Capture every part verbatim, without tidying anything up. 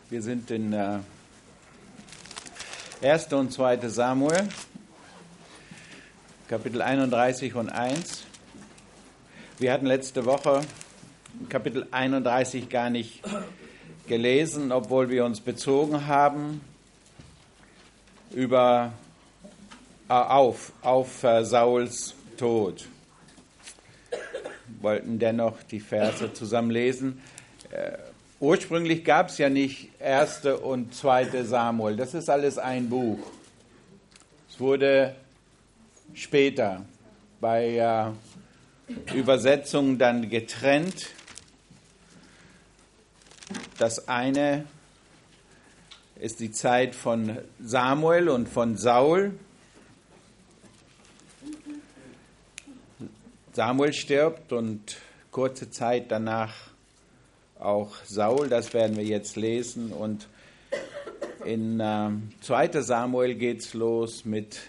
Wir sind in äh, erster und zweiter Samuel, Kapitel einunddreißig und eins. Wir hatten letzte Woche Kapitel einunddreißig gar nicht gelesen, obwohl wir uns bezogen haben über, äh, auf, auf äh, Sauls Tod. Wir wollten dennoch die Verse zusammen lesen. Äh, Ursprünglich gab es ja nicht erste und zweite Samuel. Das ist alles ein Buch. Es wurde später bei äh, Übersetzungen dann getrennt. Das eine ist die Zeit von Samuel und von Saul. Samuel stirbt und kurze Zeit danach auch Saul, das werden wir jetzt lesen. Und in äh, zweiter Samuel geht es los mit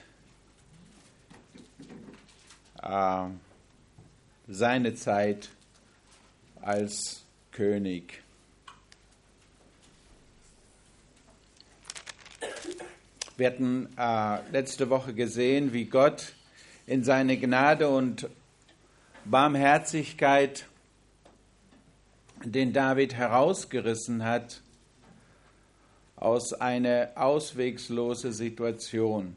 äh, seiner Zeit als König. Wir hatten äh, letzte Woche gesehen, wie Gott in seine Gnade und Barmherzigkeit den David herausgerissen hat aus einer ausweglosen Situation.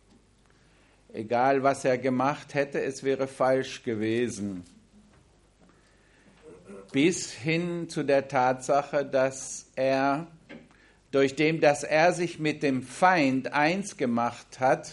Egal, was er gemacht hätte, es wäre falsch gewesen. Bis hin zu der Tatsache, dass er, durch dem, dass er sich mit dem Feind eins gemacht hat,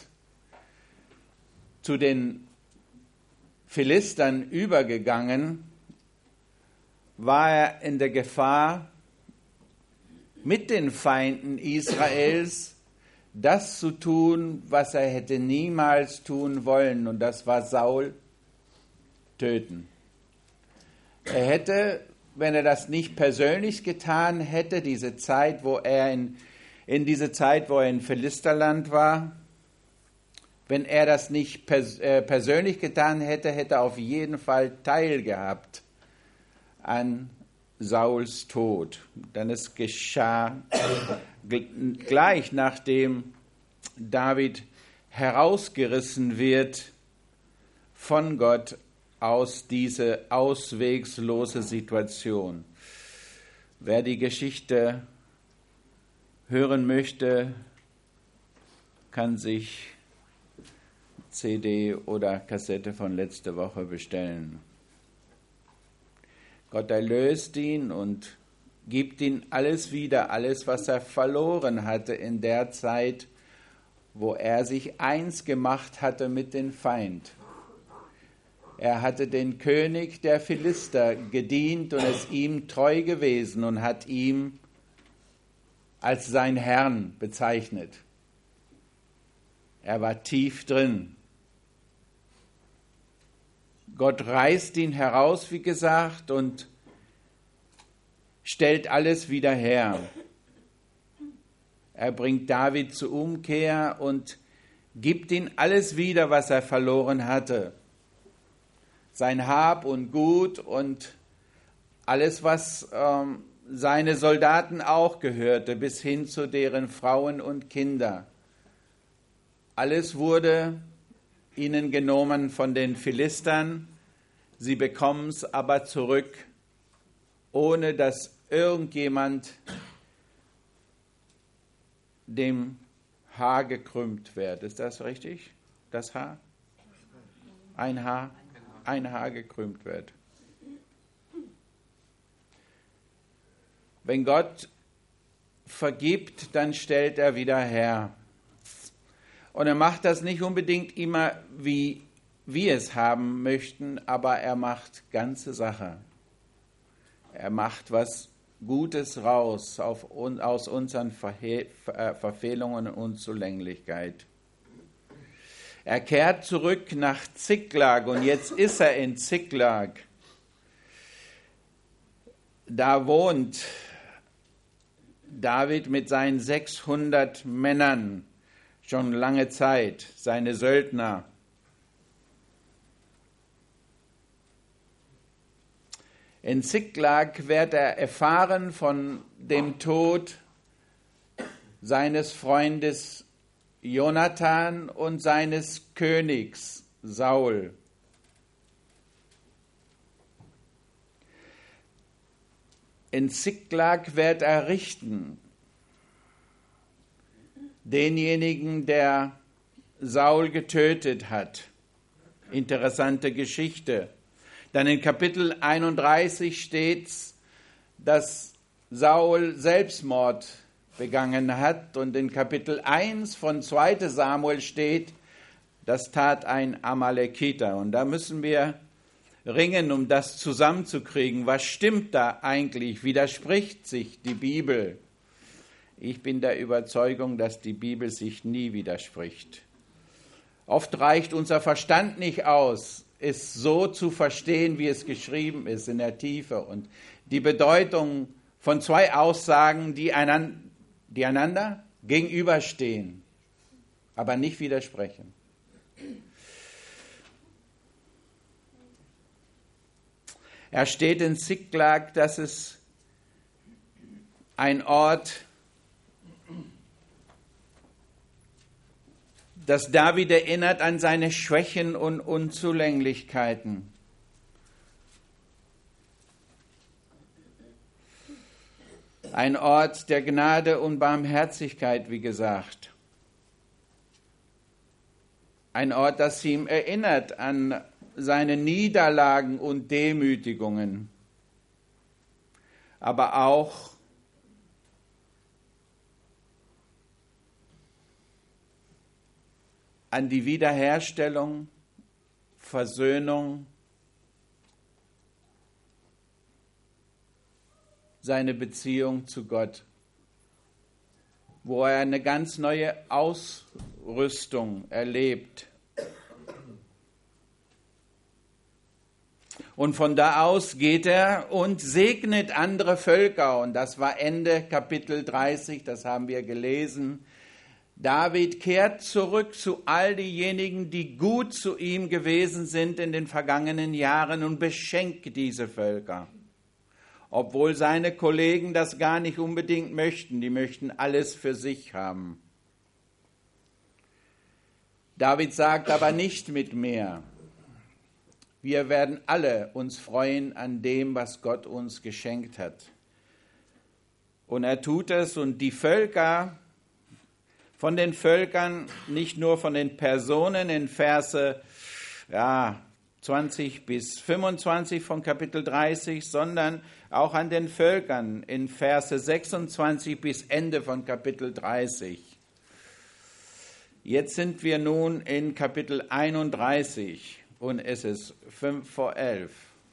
zu den Philistern übergegangen, war er in der Gefahr, mit den Feinden Israels das zu tun, was er hätte niemals tun wollen, und das war Saul töten. Er hätte, wenn er das nicht persönlich getan hätte, diese Zeit, wo er in, in diese Zeit, wo er in Philisterland war, wenn er das nicht pers- äh, persönlich getan hätte, hätte er auf jeden Fall teilgehabt an Sauls Tod. Denn es geschah gleich nachdem David herausgerissen wird von Gott aus dieser ausweglosen Situation. Wer die Geschichte hören möchte, kann sich C D oder Kassette von letzter Woche bestellen. Gott erlöst ihn und gibt ihm alles wieder, alles, was er verloren hatte in der Zeit, wo er sich eins gemacht hatte mit dem Feind. Er hatte den König der Philister gedient und ist ihm treu gewesen und hat ihn als sein Herrn bezeichnet. Er war tief drin. Gott reißt ihn heraus, wie gesagt, und stellt alles wieder her. Er bringt David zur Umkehr und gibt ihm alles wieder, was er verloren hatte. Sein Hab und Gut und alles, was ähm, seine Soldaten auch gehörte, bis hin zu deren Frauen und Kinder. Alles wurde ihnen genommen von den Philistern, sie bekommen es aber zurück, ohne dass irgendjemand dem Haar gekrümmt wird. Ist das richtig? Das Haar? Ein Haar? Ein Haar gekrümmt wird. Wenn Gott vergibt, dann stellt er wieder her. Und er macht das nicht unbedingt immer, wie wir es haben möchten, aber er macht ganze Sache. Er macht was Gutes raus auf, aus unseren Verhe- Verfehlungen und Unzulänglichkeit. Er kehrt zurück nach Ziklag und jetzt ist er in Ziklag. Da wohnt David mit seinen sechshundert Männern schon lange Zeit, seine Söldner. In Ziklag wird er erfahren von dem Tod seines Freundes Jonathan und seines Königs Saul. In Ziklag wird er richten, denjenigen, der Saul getötet hat. Interessante Geschichte. Dann in Kapitel einunddreißig steht, dass Saul Selbstmord begangen hat. Und in Kapitel eins von zweiter Samuel steht, das tat ein Amalekiter. Und da müssen wir ringen, um das zusammenzukriegen. Was stimmt da eigentlich? Widerspricht sich die Bibel? Ich bin der Überzeugung, dass die Bibel sich nie widerspricht. Oft reicht unser Verstand nicht aus, es so zu verstehen, wie es geschrieben ist, in der Tiefe. Und die Bedeutung von zwei Aussagen, die einander gegenüberstehen, aber nicht widersprechen. Er steht in Ziklag, dass es ein Ort, dass David erinnert an seine Schwächen und Unzulänglichkeiten. Ein Ort der Gnade und Barmherzigkeit, wie gesagt. Ein Ort, das ihm erinnert an seine Niederlagen und Demütigungen, aber auch an die Wiederherstellung, Versöhnung, seine Beziehung zu Gott, wo er eine ganz neue Ausrüstung erlebt. Und von da aus geht er und segnet andere Völker. Und das war Ende Kapitel dreißig, das haben wir gelesen. David kehrt zurück zu all diejenigen, die gut zu ihm gewesen sind in den vergangenen Jahren und beschenkt diese Völker. Obwohl seine Kollegen das gar nicht unbedingt möchten, die möchten alles für sich haben. David sagt aber nicht mit mehr. Wir werden alle uns freuen an dem, was Gott uns geschenkt hat. Und er tut es und die Völker, von den Völkern, nicht nur von den Personen in Verse ja, zwanzig bis fünfundzwanzig von Kapitel dreißig, sondern auch an den Völkern in Verse sechsundzwanzig bis Ende von Kapitel dreißig. Jetzt sind wir nun in Kapitel einunddreißig und es ist fünf vor elf.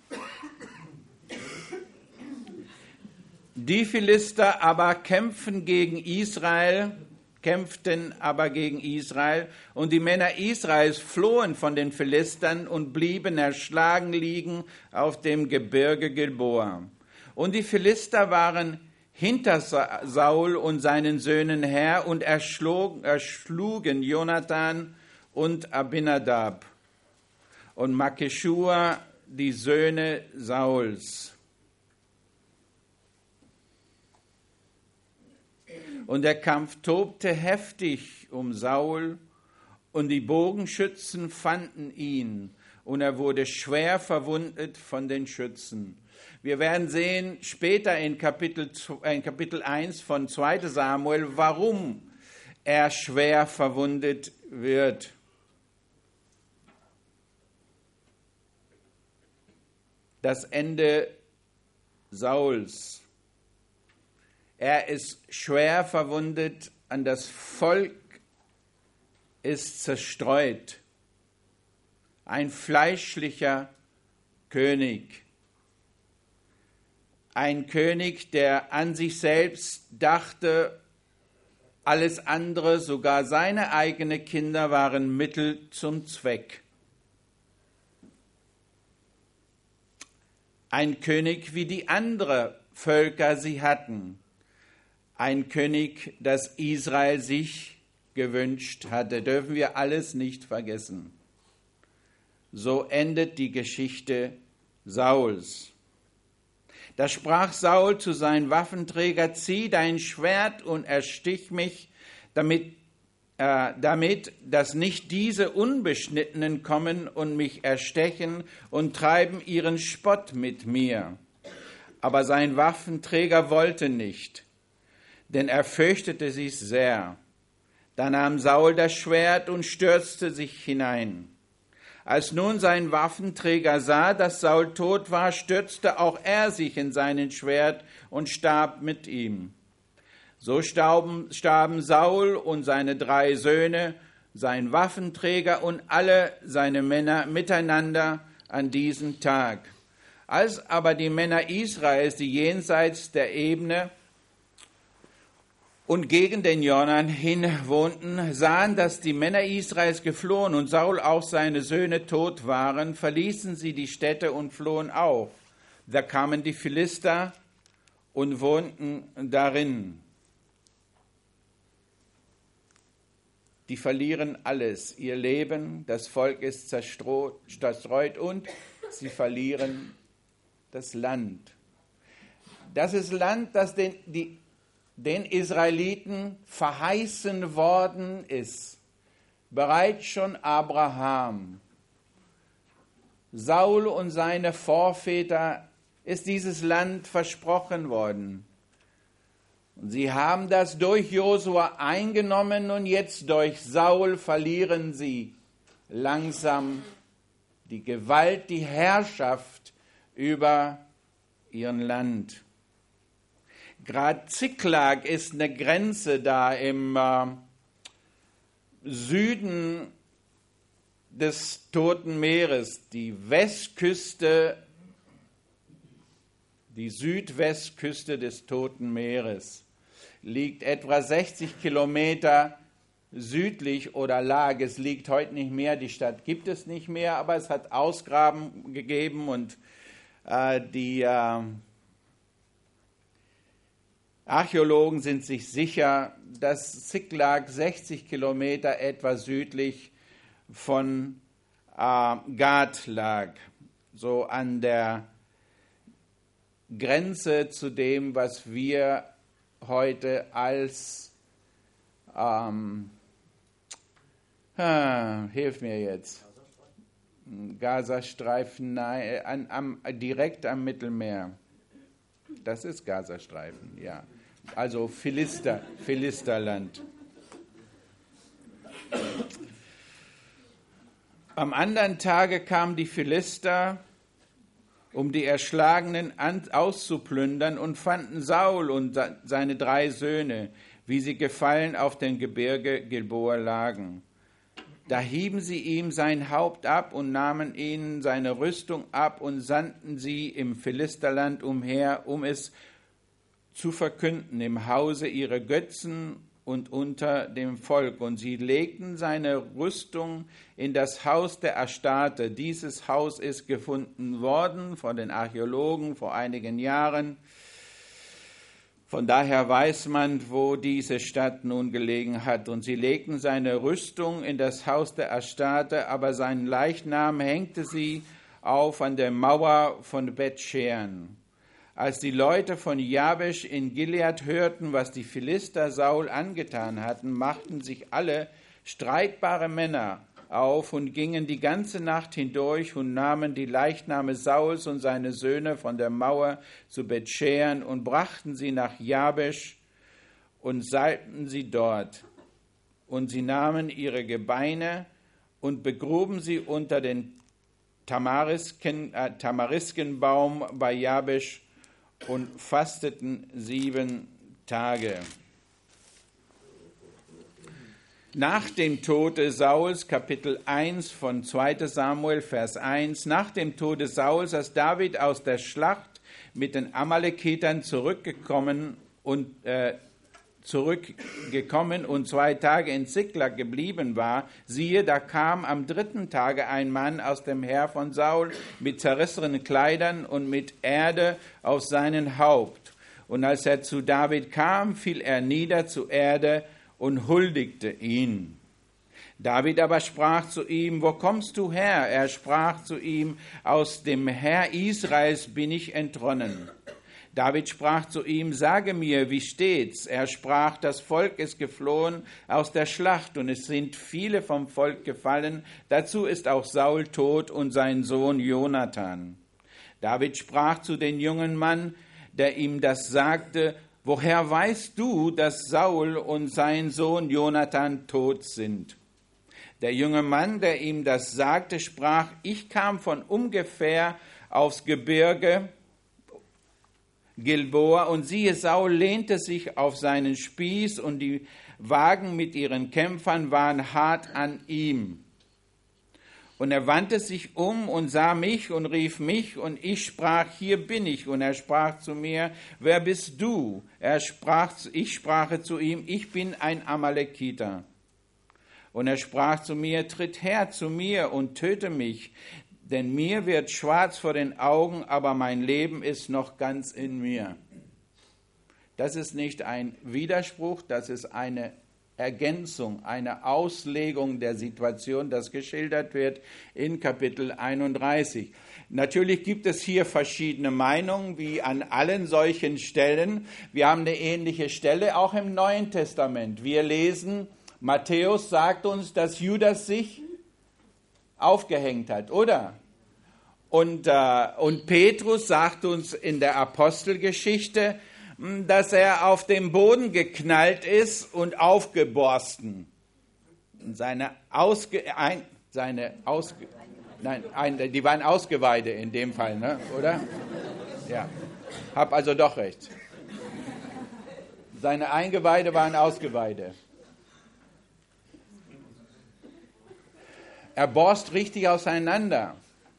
Die Philister aber kämpfen gegen Israel, kämpften aber gegen Israel, und die Männer Israels flohen von den Philistern und blieben erschlagen liegen auf dem Gebirge Gilboa. Und die Philister waren hinter Saul und seinen Söhnen her und erschlugen, erschlugen Jonathan und Abinadab und Malchischua, die Söhne Sauls. Und der Kampf tobte heftig um Saul, und die Bogenschützen fanden ihn, und er wurde schwer verwundet von den Schützen. Wir werden sehen später in Kapitel, in Kapitel eins von zweiter Samuel, warum er schwer verwundet wird. Das Ende Sauls. Er ist schwer verwundet, an das Volk ist zerstreut. Ein fleischlicher König. Ein König, der an sich selbst dachte, alles andere, sogar seine eigenen Kinder, waren Mittel zum Zweck. Ein König, wie die anderen Völker sie hatten. Ein König, das Israel sich gewünscht hatte. Dürfen wir alles nicht vergessen. So endet die Geschichte Sauls. Da sprach Saul zu seinem Waffenträger, zieh dein Schwert und erstich mich, damit, äh, damit, dass nicht diese Unbeschnittenen kommen und mich erstechen und treiben ihren Spott mit mir. Aber sein Waffenträger wollte nicht, denn er fürchtete sich sehr. Da nahm Saul das Schwert und stürzte sich hinein. Als nun sein Waffenträger sah, dass Saul tot war, stürzte auch er sich in sein Schwert und starb mit ihm. So starben, starben Saul und seine drei Söhne, sein Waffenträger und alle seine Männer miteinander an diesem Tag. Als aber die Männer Israels, die jenseits der Ebene und gegen den Jordan hin wohnten, sahen, dass die Männer Israels geflohen und Saul auch seine Söhne tot waren, verließen sie die Städte und flohen auch. Da kamen die Philister und wohnten darin. Die verlieren alles, ihr Leben, das Volk ist zerstreut und sie verlieren das Land. Das ist Land, das den, die den Israeliten verheißen worden ist. Bereits schon Abraham, Saul und seine Vorväter ist dieses Land versprochen worden. Und sie haben das durch Josua eingenommen und jetzt durch Saul verlieren sie langsam die Gewalt, die Herrschaft über ihr Land. Gerade Ziklag ist eine Grenze da im äh, Süden des Toten Meeres, die Westküste, die Südwestküste des Toten Meeres, liegt etwa sechzig Kilometer südlich oder lag. Es liegt heute nicht mehr, die Stadt gibt es nicht mehr, aber es hat Ausgraben gegeben und äh, die äh, Archäologen sind sich sicher, dass Ziklag sechzig Kilometer etwa südlich von äh, Gad lag, so an der Grenze zu dem, was wir heute als, ähm, ah, hilf mir jetzt, Gazastreifen, nein, an, am, direkt am Mittelmeer. Das ist Gazastreifen, ja. Also Philister, Philisterland. Am anderen Tage kamen die Philister, um die Erschlagenen auszuplündern, und fanden Saul und seine drei Söhne, wie sie gefallen auf dem Gebirge Gilboa lagen. Da hieben sie ihm sein Haupt ab und nahmen ihnen seine Rüstung ab und sandten sie im Philisterland umher, um es zu verkünden im Hause ihrer Götzen und unter dem Volk. Und sie legten seine Rüstung in das Haus der Astarte. Dieses Haus ist gefunden worden von den Archäologen vor einigen Jahren. Von daher weiß man, wo diese Stadt nun gelegen hat. Und sie legten seine Rüstung in das Haus der Astarte, aber seinen Leichnam hängte sie auf an der Mauer von Bet-Shean. Als die Leute von Jabesh in Gilead hörten, was die Philister Saul angetan hatten, machten sich alle streitbare Männer auf und gingen die ganze Nacht hindurch und nahmen die Leichname Sauls und seine Söhne von der Mauer zu Bet-Shean und brachten sie nach Jabesh und salbten sie dort. Und sie nahmen ihre Gebeine und begruben sie unter den Tamarisken, äh, Tamariskenbaum bei Jabesh und fasteten sieben Tage. Nach dem Tode Sauls, Kapitel eins von zweiter Samuel, Vers eins, nach dem Tode Sauls, als David aus der Schlacht mit den Amalekitern zurückgekommen und äh, zurückgekommen und zwei Tage in Ziklag geblieben war, siehe, da kam am dritten Tage ein Mann aus dem Heer von Saul mit zerrissenen Kleidern und mit Erde auf seinen Haupt. Und als er zu David kam, fiel er nieder zur Erde und huldigte ihn. David aber sprach zu ihm, wo kommst du her? Er sprach zu ihm, aus dem Heer Israels bin ich entronnen. David sprach zu ihm, sage mir, wie steht's? Er sprach, das Volk ist geflohen aus der Schlacht und es sind viele vom Volk gefallen. Dazu ist auch Saul tot und sein Sohn Jonathan. David sprach zu dem jungen Mann, der ihm das sagte, woher weißt du, dass Saul und sein Sohn Jonathan tot sind? Der junge Mann, der ihm das sagte, sprach, ich kam von ungefähr aufs Gebirge Gilboa, und siehe, Saul lehnte sich auf seinen Spieß, und die Wagen mit ihren Kämpfern waren hart an ihm. Und er wandte sich um und sah mich und rief mich, und ich sprach, hier bin ich. Und er sprach zu mir, wer bist du? Er sprach, ich sprach zu ihm, ich bin ein Amalekiter. Und er sprach zu mir, tritt her zu mir und töte mich, denn mir wird schwarz vor den Augen, aber mein Leben ist noch ganz in mir. Das ist nicht ein Widerspruch, das ist eine Ergänzung, eine Auslegung der Situation, das geschildert wird in Kapitel einunddreißig. Natürlich gibt es hier verschiedene Meinungen, wie an allen solchen Stellen. Wir haben eine ähnliche Stelle auch im Neuen Testament. Wir lesen, Matthäus sagt uns, dass Judas sich aufgehängt hat, oder? Und, äh, und Petrus sagt uns in der Apostelgeschichte, dass er auf dem Boden geknallt ist und aufgeborsten. Und seine Ausge... Ein, seine Ausge nein, ein, die waren Ausgeweide in dem Fall, ne? Oder? Ja, hab also doch recht. Seine Eingeweide waren Ausgeweide. Er borst richtig auseinander.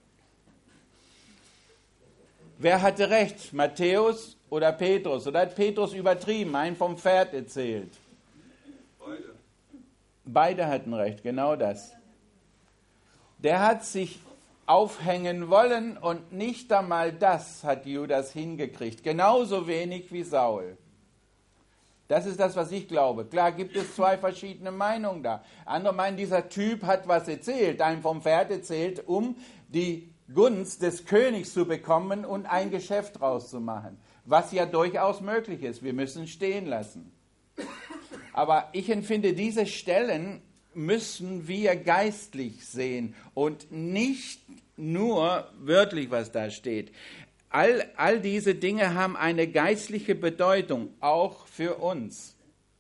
Wer hatte recht? Matthäus oder Petrus? Oder hat Petrus übertrieben, einen vom Pferd erzählt? Beide. Beide hatten recht, genau das. Der hat sich aufhängen wollen und nicht einmal das hat Judas hingekriegt. Genauso wenig wie Saul. Das ist das, was ich glaube. Klar gibt es zwei verschiedene Meinungen da. Andere meinen, dieser Typ hat was erzählt, einem vom Pferd erzählt, um die Gunst des Königs zu bekommen und ein Geschäft draus zu machen. Was ja durchaus möglich ist. Wir müssen stehen lassen. Aber ich empfinde, diese Stellen müssen wir geistlich sehen und nicht nur wörtlich, was da steht. All, all diese Dinge haben eine geistliche Bedeutung, auch für uns.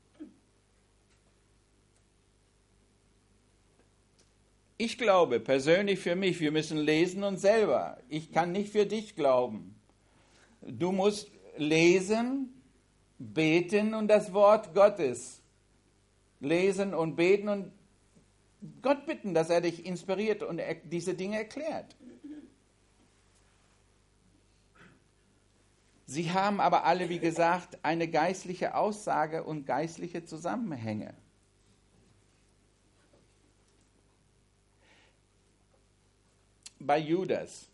Ich glaube persönlich für mich, wir müssen lesen und selber. Ich kann nicht für dich glauben. Du musst lesen, beten und das Wort Gottes lesen und beten und Gott bitten, dass er dich inspiriert und er diese Dinge erklärt. Sie haben aber alle, wie gesagt, eine geistliche Aussage und geistliche Zusammenhänge. Bei Judas.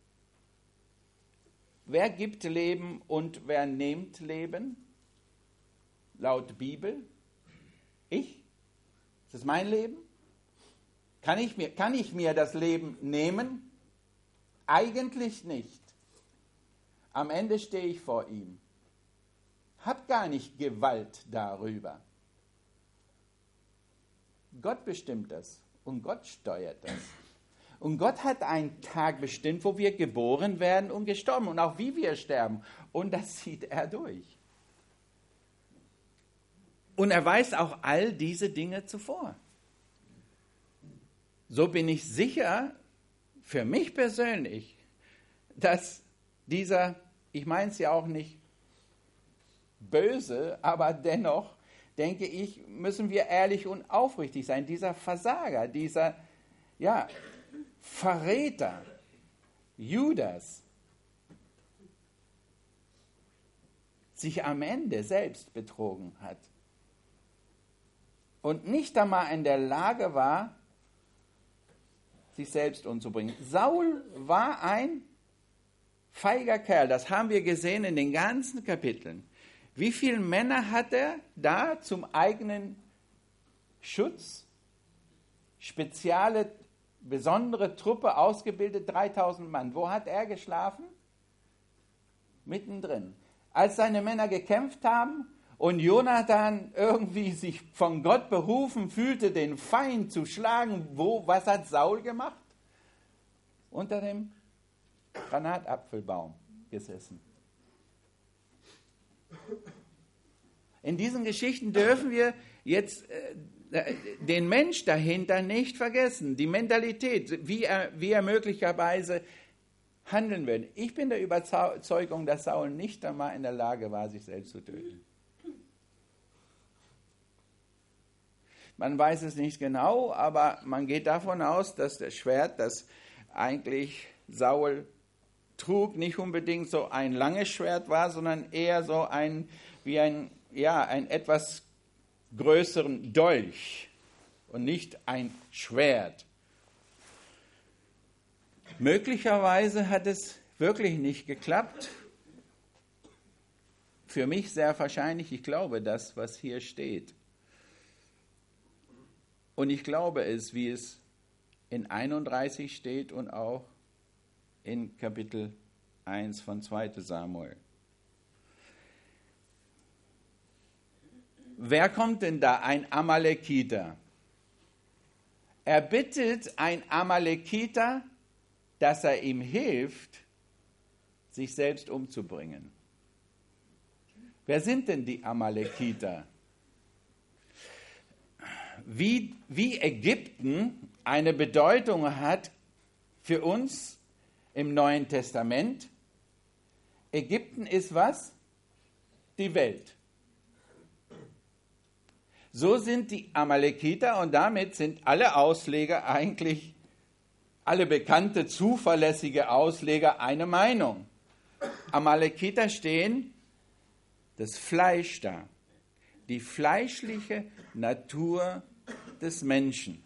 Wer gibt Leben und wer nimmt Leben? Laut Bibel? Ich? Ist das mein Leben? Kann ich mir, kann ich mir das Leben nehmen? Eigentlich nicht. Am Ende stehe ich vor ihm. Hab gar nicht Gewalt darüber. Gott bestimmt das und Gott steuert das. Und Gott hat einen Tag bestimmt, wo wir geboren werden und gestorben und auch wie wir sterben. Und das sieht er durch. Und er weiß auch all diese Dinge zuvor. So bin ich sicher, für mich persönlich, dass dieser, ich meine es ja auch nicht böse, aber dennoch, denke ich, müssen wir ehrlich und aufrichtig sein. Dieser Versager, dieser, ja, Verräter, Judas, sich am Ende selbst betrogen hat und nicht einmal in der Lage war, sich selbst umzubringen. Saul war ein feiger Kerl, das haben wir gesehen in den ganzen Kapiteln. Wie viele Männer hat er da zum eigenen Schutz? Spezielle, besondere Truppe ausgebildet, dreitausend Mann. Wo hat er geschlafen? Mittendrin. als seine Männer gekämpft haben und Jonathan irgendwie sich von Gott berufen fühlte, den Feind zu schlagen. Wo, was hat Saul gemacht? Unter dem Granatapfelbaum gesessen. In diesen Geschichten dürfen wir jetzt äh, den Mensch dahinter nicht vergessen, die Mentalität, wie er, wie er möglicherweise handeln würde. Ich bin der Überzeugung, dass Saul nicht einmal in der Lage war, sich selbst zu töten. Man weiß es nicht genau, aber man geht davon aus, dass das Schwert, das eigentlich Saul trug, nicht unbedingt so ein langes Schwert war, sondern eher so ein, wie ein, ja, ein etwas größeren Dolch und nicht ein Schwert. Möglicherweise hat es wirklich nicht geklappt. Für mich sehr wahrscheinlich, ich glaube das, was hier steht. Und ich glaube es, wie es in einunddreißig steht und auch in Kapitel eins von zweiter Samuel. Wer kommt denn da? Ein Amalekiter. Er bittet ein Amalekiter, dass er ihm hilft, sich selbst umzubringen. Wer sind denn die Amalekiter? Wie, wie Ägypten eine Bedeutung hat für uns im Neuen Testament. Ägypten ist was? Die Welt. So sind die Amalekiter und damit sind alle Ausleger eigentlich, alle bekannte, zuverlässige Ausleger eine Meinung. Amalekiter stehen das Fleisch da, die fleischliche Natur des Menschen.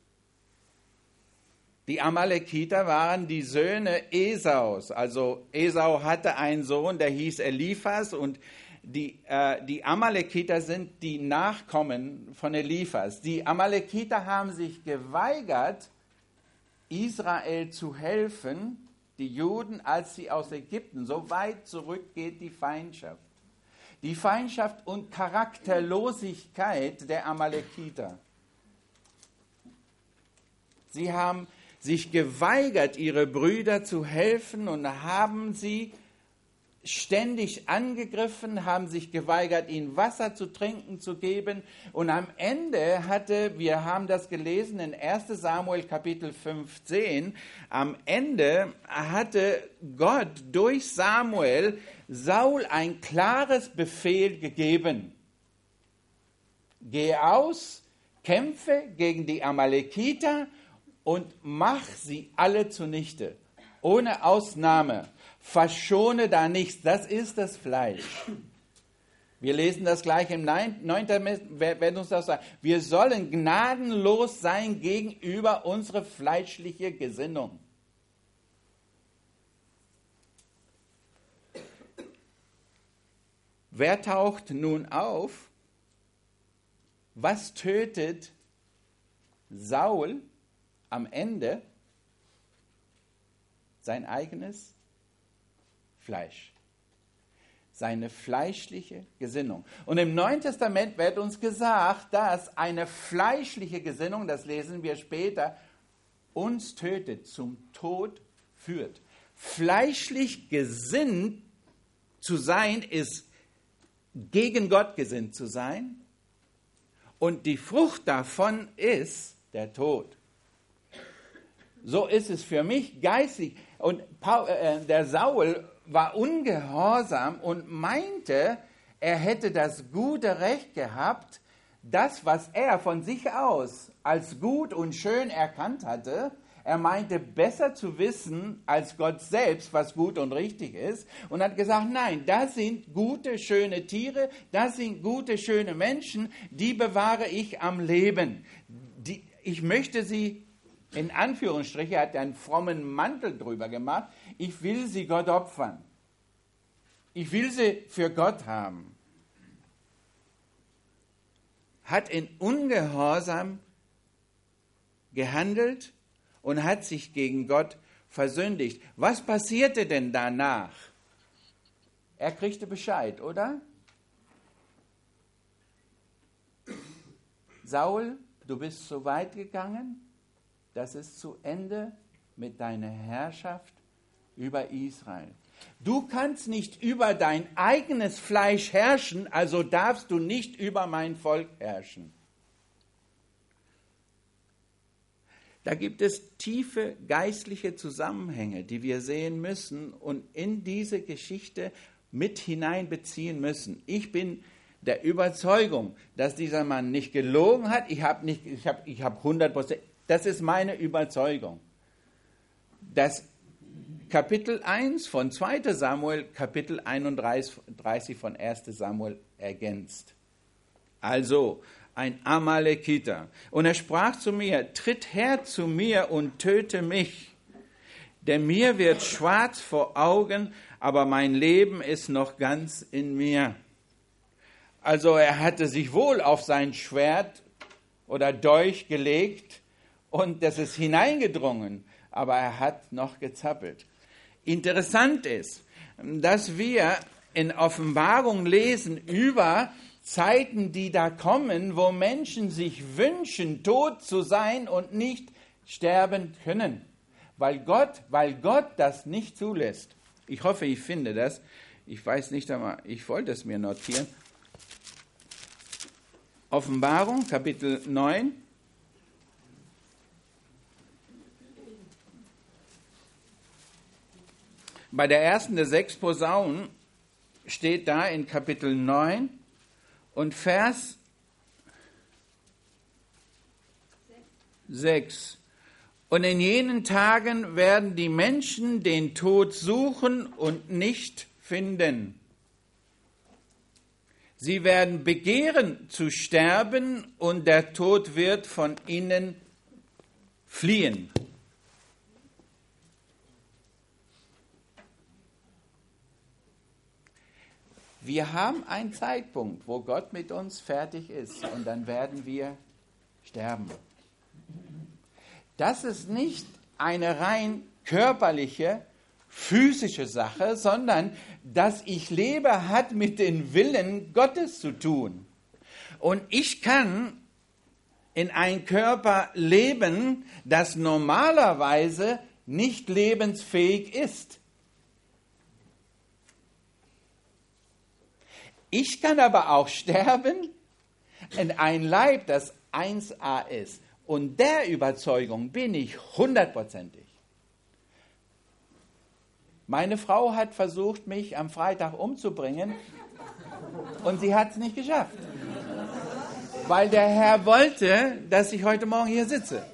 Die Amalekiter waren die Söhne Esaus. Also Esau hatte einen Sohn, der hieß Eliphas und die, äh, die Amalekiter sind die Nachkommen von Eliphas. Die Amalekiter haben sich geweigert, Israel zu helfen, die Juden, als sie aus Ägypten, so weit zurück geht die Feindschaft. Die Feindschaft und Charakterlosigkeit der Amalekiter. Sie haben sich geweigert, ihre Brüder zu helfen und haben sie ständig angegriffen, haben sich geweigert, ihnen Wasser zu trinken zu geben. Und am Ende hatte, wir haben das gelesen in erster Samuel Kapitel fünfzehn, am Ende hatte Gott durch Samuel Saul ein klares Befehl gegeben. Geh aus, kämpfe gegen die Amalekiter und mach sie alle zunichte. Ohne Ausnahme. Verschone da nichts. Das ist das Fleisch. Wir lesen das gleich im Neuen Testament, werden uns das sagen. Wir sollen gnadenlos sein gegenüber unserer fleischlichen Gesinnung. Wer taucht nun auf? Was tötet Saul am Ende? Sein eigenes Fleisch. Seine fleischliche Gesinnung. Und im Neuen Testament wird uns gesagt, dass eine fleischliche Gesinnung, das lesen wir später, uns tötet, zum Tod führt. Fleischlich gesinnt zu sein, ist gegen Gott gesinnt zu sein. Und die Frucht davon ist der Tod. So ist es für mich geistig. Und Paul, äh, der Saul war ungehorsam und meinte, er hätte das gute Recht gehabt, das, was er von sich aus als gut und schön erkannt hatte, er meinte, besser zu wissen als Gott selbst, was gut und richtig ist, und hat gesagt, nein, das sind gute, schöne Tiere, das sind gute, schöne Menschen, die bewahre ich am Leben. Die, ich möchte sie, in Anführungsstrichen, er hat einen frommen Mantel drüber gemacht, ich will sie Gott opfern. Ich will sie für Gott haben. Hat in Ungehorsam gehandelt und hat sich gegen Gott versündigt. Was passierte denn danach? Er kriegte Bescheid, oder? Saul, du bist so weit gegangen, das ist zu Ende mit deiner Herrschaft über Israel. Du kannst nicht über dein eigenes Fleisch herrschen, also darfst du nicht über mein Volk herrschen. Da gibt es tiefe geistliche Zusammenhänge, die wir sehen müssen und in diese Geschichte mit hineinbeziehen müssen. Ich bin der Überzeugung, dass dieser Mann nicht gelogen hat. Ich habe nicht, ich habe, ich habe hundert Prozent. Das ist meine Überzeugung. Das Kapitel eins von zweiter Samuel, Kapitel einunddreißig von erster Samuel ergänzt. Also, ein Amalekiter. Und er sprach zu mir, tritt her zu mir und töte mich, denn mir wird schwarz vor Augen, aber mein Leben ist noch ganz in mir. Also er hatte sich wohl auf sein Schwert oder Dolch gelegt und das ist hineingedrungen, aber er hat noch gezappelt. Interessant ist, dass wir in Offenbarung lesen über Zeiten, die da kommen, wo Menschen sich wünschen, tot zu sein und nicht sterben können, weil Gott, weil Gott das nicht zulässt. Ich hoffe, ich finde das. Ich weiß nicht einmal, ich wollte es mir notieren. Offenbarung, Kapitel neun. Bei der ersten der sechs Posaunen steht da in Kapitel neun und Vers sechs. Und in jenen Tagen werden die Menschen den Tod suchen und nicht finden. Sie werden begehren zu sterben und der Tod wird von ihnen fliehen. Wir haben einen Zeitpunkt, wo Gott mit uns fertig ist und dann werden wir sterben. Das ist nicht eine rein körperliche, physische Sache, sondern das Ich lebe hat mit dem Willen Gottes zu tun. Und ich kann in einem Körper leben, das normalerweise nicht lebensfähig ist. Ich kann aber auch sterben in ein Leib, das eins a ist. Und der Überzeugung bin ich hundertprozentig. Meine Frau hat versucht, mich am Freitag umzubringen und sie hat es nicht geschafft. Weil der Herr wollte, dass ich heute Morgen hier sitze.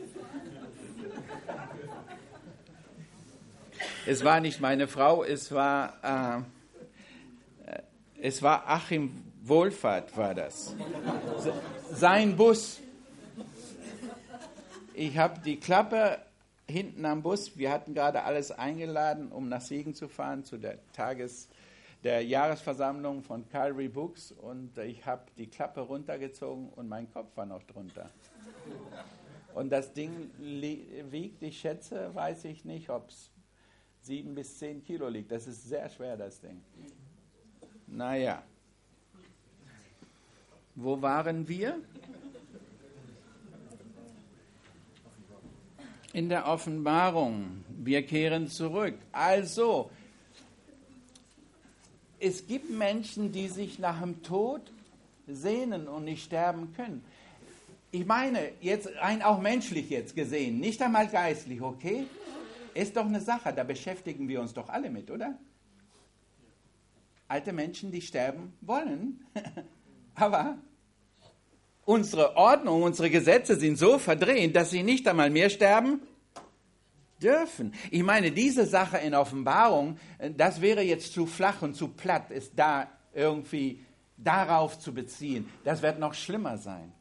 Es war nicht meine Frau, es war, äh, es war Achim Wohlfahrt, war das. Sein Bus. Ich habe die Klappe hinten am Bus, wir hatten gerade alles eingeladen, um nach Siegen zu fahren, zu der Tages- der Jahresversammlung von Calvary Books und ich habe die Klappe runtergezogen und mein Kopf war noch drunter. Und das Ding wiegt, ich schätze, weiß ich nicht, ob es sieben bis zehn Kilo liegt. Das ist sehr schwer, das Ding. Naja. Wo waren wir? In der Offenbarung. Wir kehren zurück. Also, es gibt Menschen, die sich nach dem Tod sehnen und nicht sterben können. Ich meine, jetzt rein auch menschlich jetzt gesehen, nicht einmal geistlich, okay? Ist doch eine Sache, da beschäftigen wir uns doch alle mit, oder? Alte Menschen, die sterben wollen, aber unsere Ordnung, unsere Gesetze sind so verdreht, dass sie nicht einmal mehr sterben dürfen. Ich meine, diese Sache in Offenbarung, das wäre jetzt zu flach und zu platt, ist da irgendwie darauf zu beziehen. Das wird noch schlimmer sein.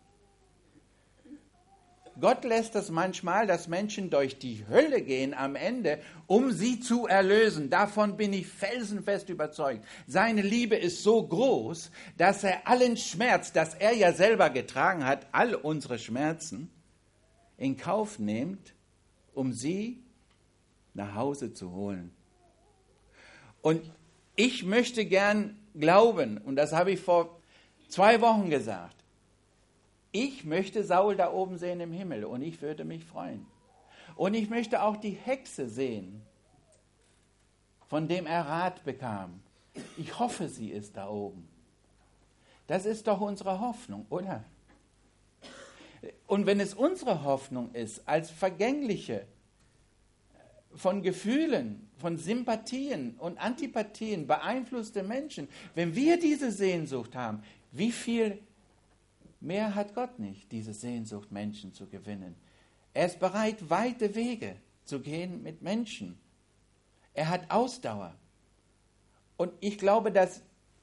Gott lässt es manchmal, dass Menschen durch die Hölle gehen am Ende, um sie zu erlösen. Davon bin ich felsenfest überzeugt. Seine Liebe ist so groß, dass er allen Schmerz, das er ja selber getragen hat, all unsere Schmerzen, in Kauf nimmt, um sie nach Hause zu holen. Und Ich möchte gern glauben, und das habe ich vor zwei Wochen gesagt, ich möchte Saul da oben sehen im Himmel und ich würde mich freuen. Und ich möchte auch die Hexe sehen, von dem er Rat bekam. Ich hoffe, sie ist da oben. Das ist doch unsere Hoffnung, oder? Und wenn es unsere Hoffnung ist, als vergängliche, von Gefühlen, von Sympathien und Antipathien beeinflusste Menschen, wenn wir diese Sehnsucht haben, wie viel mehr hat Gott nicht, diese Sehnsucht, Menschen zu gewinnen? Er ist bereit, weite Wege zu gehen mit Menschen. Er hat Ausdauer. Und ich glaube, dass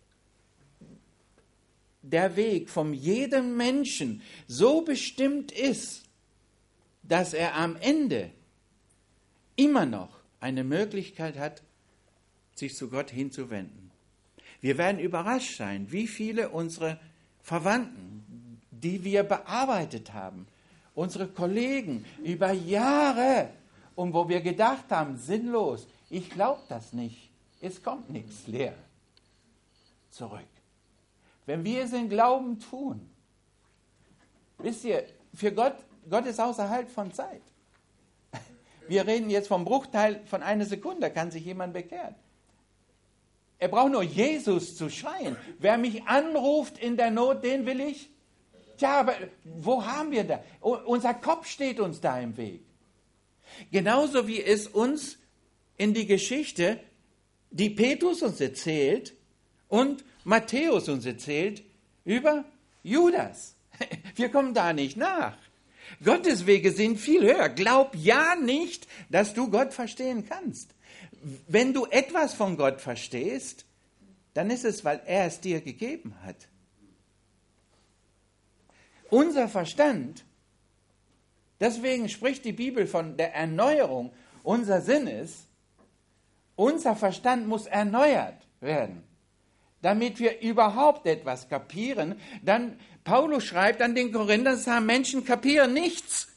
der Weg von jedem Menschen so bestimmt ist, dass er am Ende immer noch eine Möglichkeit hat, sich zu Gott hinzuwenden. Wir werden überrascht sein, wie viele unserer Verwandten, die wir bearbeitet haben, unsere Kollegen über Jahre, und wo wir gedacht haben, sinnlos, ich glaube das nicht, es kommt nichts leer zurück. Wenn wir es in Glauben tun, wisst ihr, für Gott, Gott ist außerhalb von Zeit. Wir reden jetzt vom Bruchteil von einer Sekunde, kann sich jemand bekehren. Er braucht nur Jesus zu schreien. Wer mich anruft in der Not, den will ich. Tja, aber wo haben wir da? Unser Kopf steht uns da im Weg. Genauso wie es uns in die Geschichte, die Petrus uns erzählt und Matthäus uns erzählt, über Judas. Wir kommen da nicht nach. Gottes Wege sind viel höher. Glaub ja nicht, dass du Gott verstehen kannst. Wenn du etwas von Gott verstehst, dann ist es, weil er es dir gegeben hat. Unser Verstand, deswegen spricht die Bibel von der Erneuerung unseres Sinnes, unser Verstand muss erneuert werden, damit wir überhaupt etwas kapieren. Dann, Paulus schreibt an den Korinthern, Menschen kapieren nichts.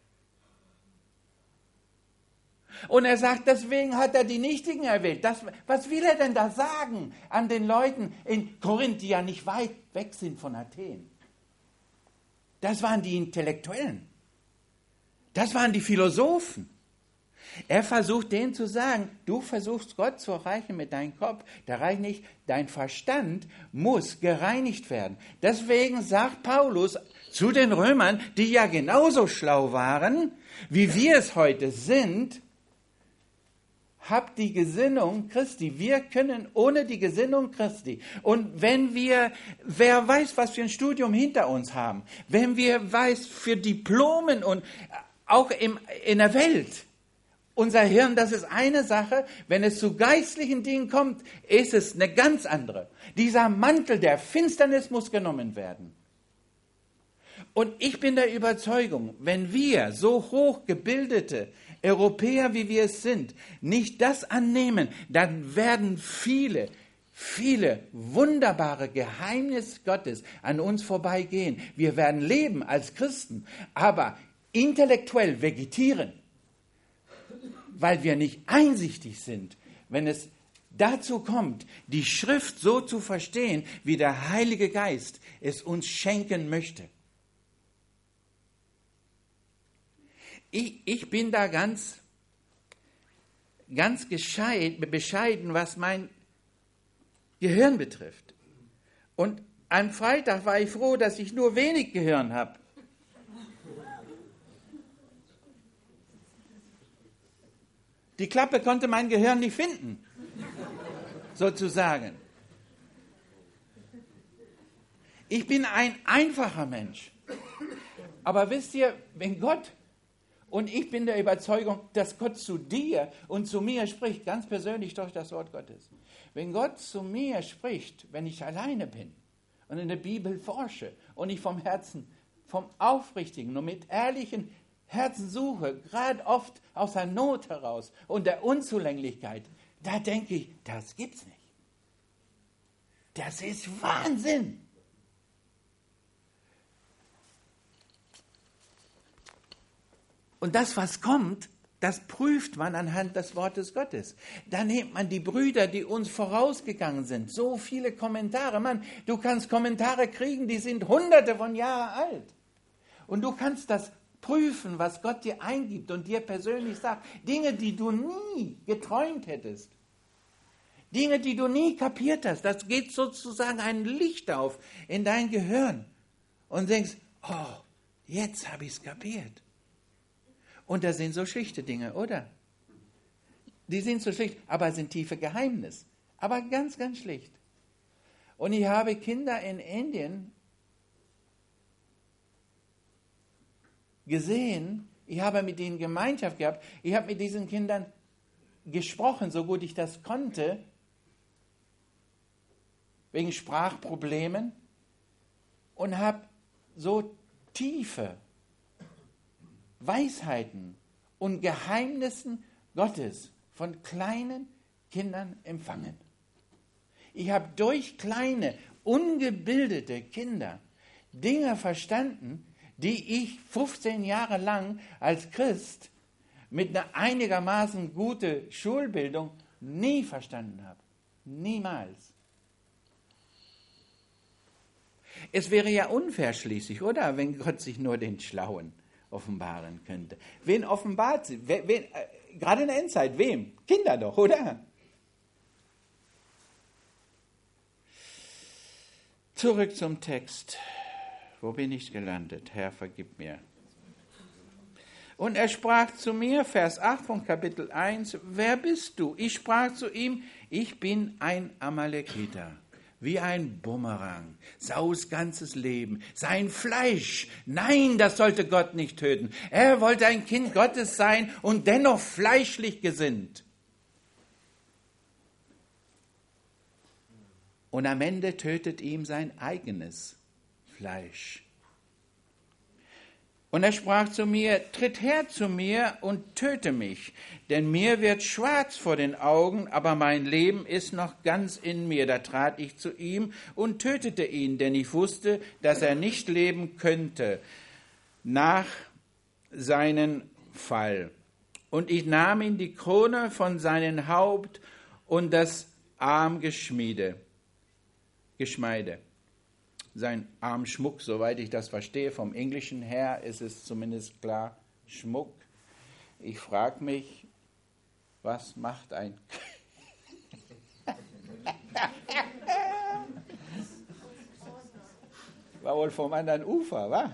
Und er sagt, deswegen hat er die Nichtigen erwählt. Das, was will er denn da sagen an den Leuten in Korinth, die ja nicht weit weg sind von Athen? Das waren die Intellektuellen. Das waren die Philosophen. Er versucht denen zu sagen, du versuchst Gott zu erreichen mit deinem Kopf, da reicht nicht, dein Verstand muss gereinigt werden. Deswegen sagt Paulus zu den Römern, die ja genauso schlau waren, wie wir es heute sind, habt die Gesinnung Christi. Wir können ohne die Gesinnung Christi. Und wenn wir, wer weiß, was für ein Studium hinter uns haben, wenn wir weiß, für Diplomen und auch im, in der Welt, unser Hirn, das ist eine Sache, wenn es zu geistlichen Dingen kommt, ist es eine ganz andere. Dieser Mantel der Finsternis muss genommen werden. Und ich bin der Überzeugung, wenn wir so hochgebildete Europäer, wie wir es sind, nicht das annehmen, dann werden viele, viele wunderbare Geheimnisse Gottes an uns vorbeigehen. Wir werden leben als Christen, aber intellektuell vegetieren, weil wir nicht einsichtig sind, wenn es dazu kommt, die Schrift so zu verstehen, wie der Heilige Geist es uns schenken möchte. Ich, ich bin da ganz, ganz gescheit, bescheiden, was mein Gehirn betrifft. Und am Freitag war ich froh, dass ich nur wenig Gehirn habe. Die Klappe konnte mein Gehirn nicht finden, sozusagen. Ich bin ein einfacher Mensch. Aber wisst ihr, wenn Gott, und ich bin der Überzeugung, dass Gott zu dir und zu mir spricht, ganz persönlich durch das Wort Gottes. Wenn Gott zu mir spricht, wenn ich alleine bin und in der Bibel forsche und ich vom Herzen, vom Aufrichtigen und mit ehrlichen Herzen suche, gerade oft aus der Not heraus und der Unzulänglichkeit, da denke ich, das gibt's nicht. Das ist Wahnsinn. Und das, was kommt, Das prüft man anhand des Wortes Gottes. Da nimmt man die Brüder, die uns vorausgegangen sind. So viele Kommentare. Mann, du kannst Kommentare kriegen, die sind hunderte von Jahren alt. Und du kannst das prüfen, was Gott dir eingibt und dir persönlich sagt. Dinge, die du nie geträumt hättest. Dinge, die du nie kapiert hast. Das geht sozusagen ein Licht auf in dein Gehirn. Und denkst, oh, jetzt habe ich es kapiert. Und das sind so schlichte Dinge, oder? Die sind so schlicht, aber es sind tiefe Geheimnisse. Aber ganz, ganz schlicht. Und ich habe Kinder in Indien gesehen, ich habe mit ihnen Gemeinschaft gehabt, ich habe mit diesen Kindern gesprochen, so gut ich das konnte, wegen Sprachproblemen, und habe so tiefe Weisheiten und Geheimnissen Gottes von kleinen Kindern empfangen. Ich habe durch kleine, ungebildete Kinder Dinge verstanden, die ich fünfzehn Jahre lang als Christ mit einer einigermaßen guten Schulbildung nie verstanden habe. Niemals. Es wäre ja unfair schließlich, oder? Wenn Gott sich nur den Schlauen offenbaren könnte. Wen offenbart sie? Wen, wen, äh, gerade in der Endzeit, wem? Kinder doch, oder? Zurück zum Text. Wo bin ich gelandet? Herr, vergib mir. Und er sprach zu mir, Vers acht von Kapitel eins, wer bist du? Ich sprach zu ihm, ich bin ein Amalekiter. Wie ein Bumerang, Sauls ganzes Leben, sein Fleisch. Nein, das sollte Gott nicht töten. Er wollte ein Kind Gottes sein und dennoch fleischlich gesinnt. Und am Ende tötet ihm sein eigenes Fleisch. Und er sprach zu mir, tritt her zu mir und töte mich, denn mir wird schwarz vor den Augen, aber mein Leben ist noch ganz in mir. Da trat ich zu ihm und tötete ihn, denn ich wusste, dass er nicht leben könnte nach seinem Fall. Und ich nahm ihm die Krone von seinem Haupt und das Armgeschmiede, Geschmeide. Sein Armschmuck, soweit ich das verstehe, vom Englischen her ist es zumindest klar Schmuck. Ich frage mich, was macht ein... War wohl vom anderen Ufer, wa?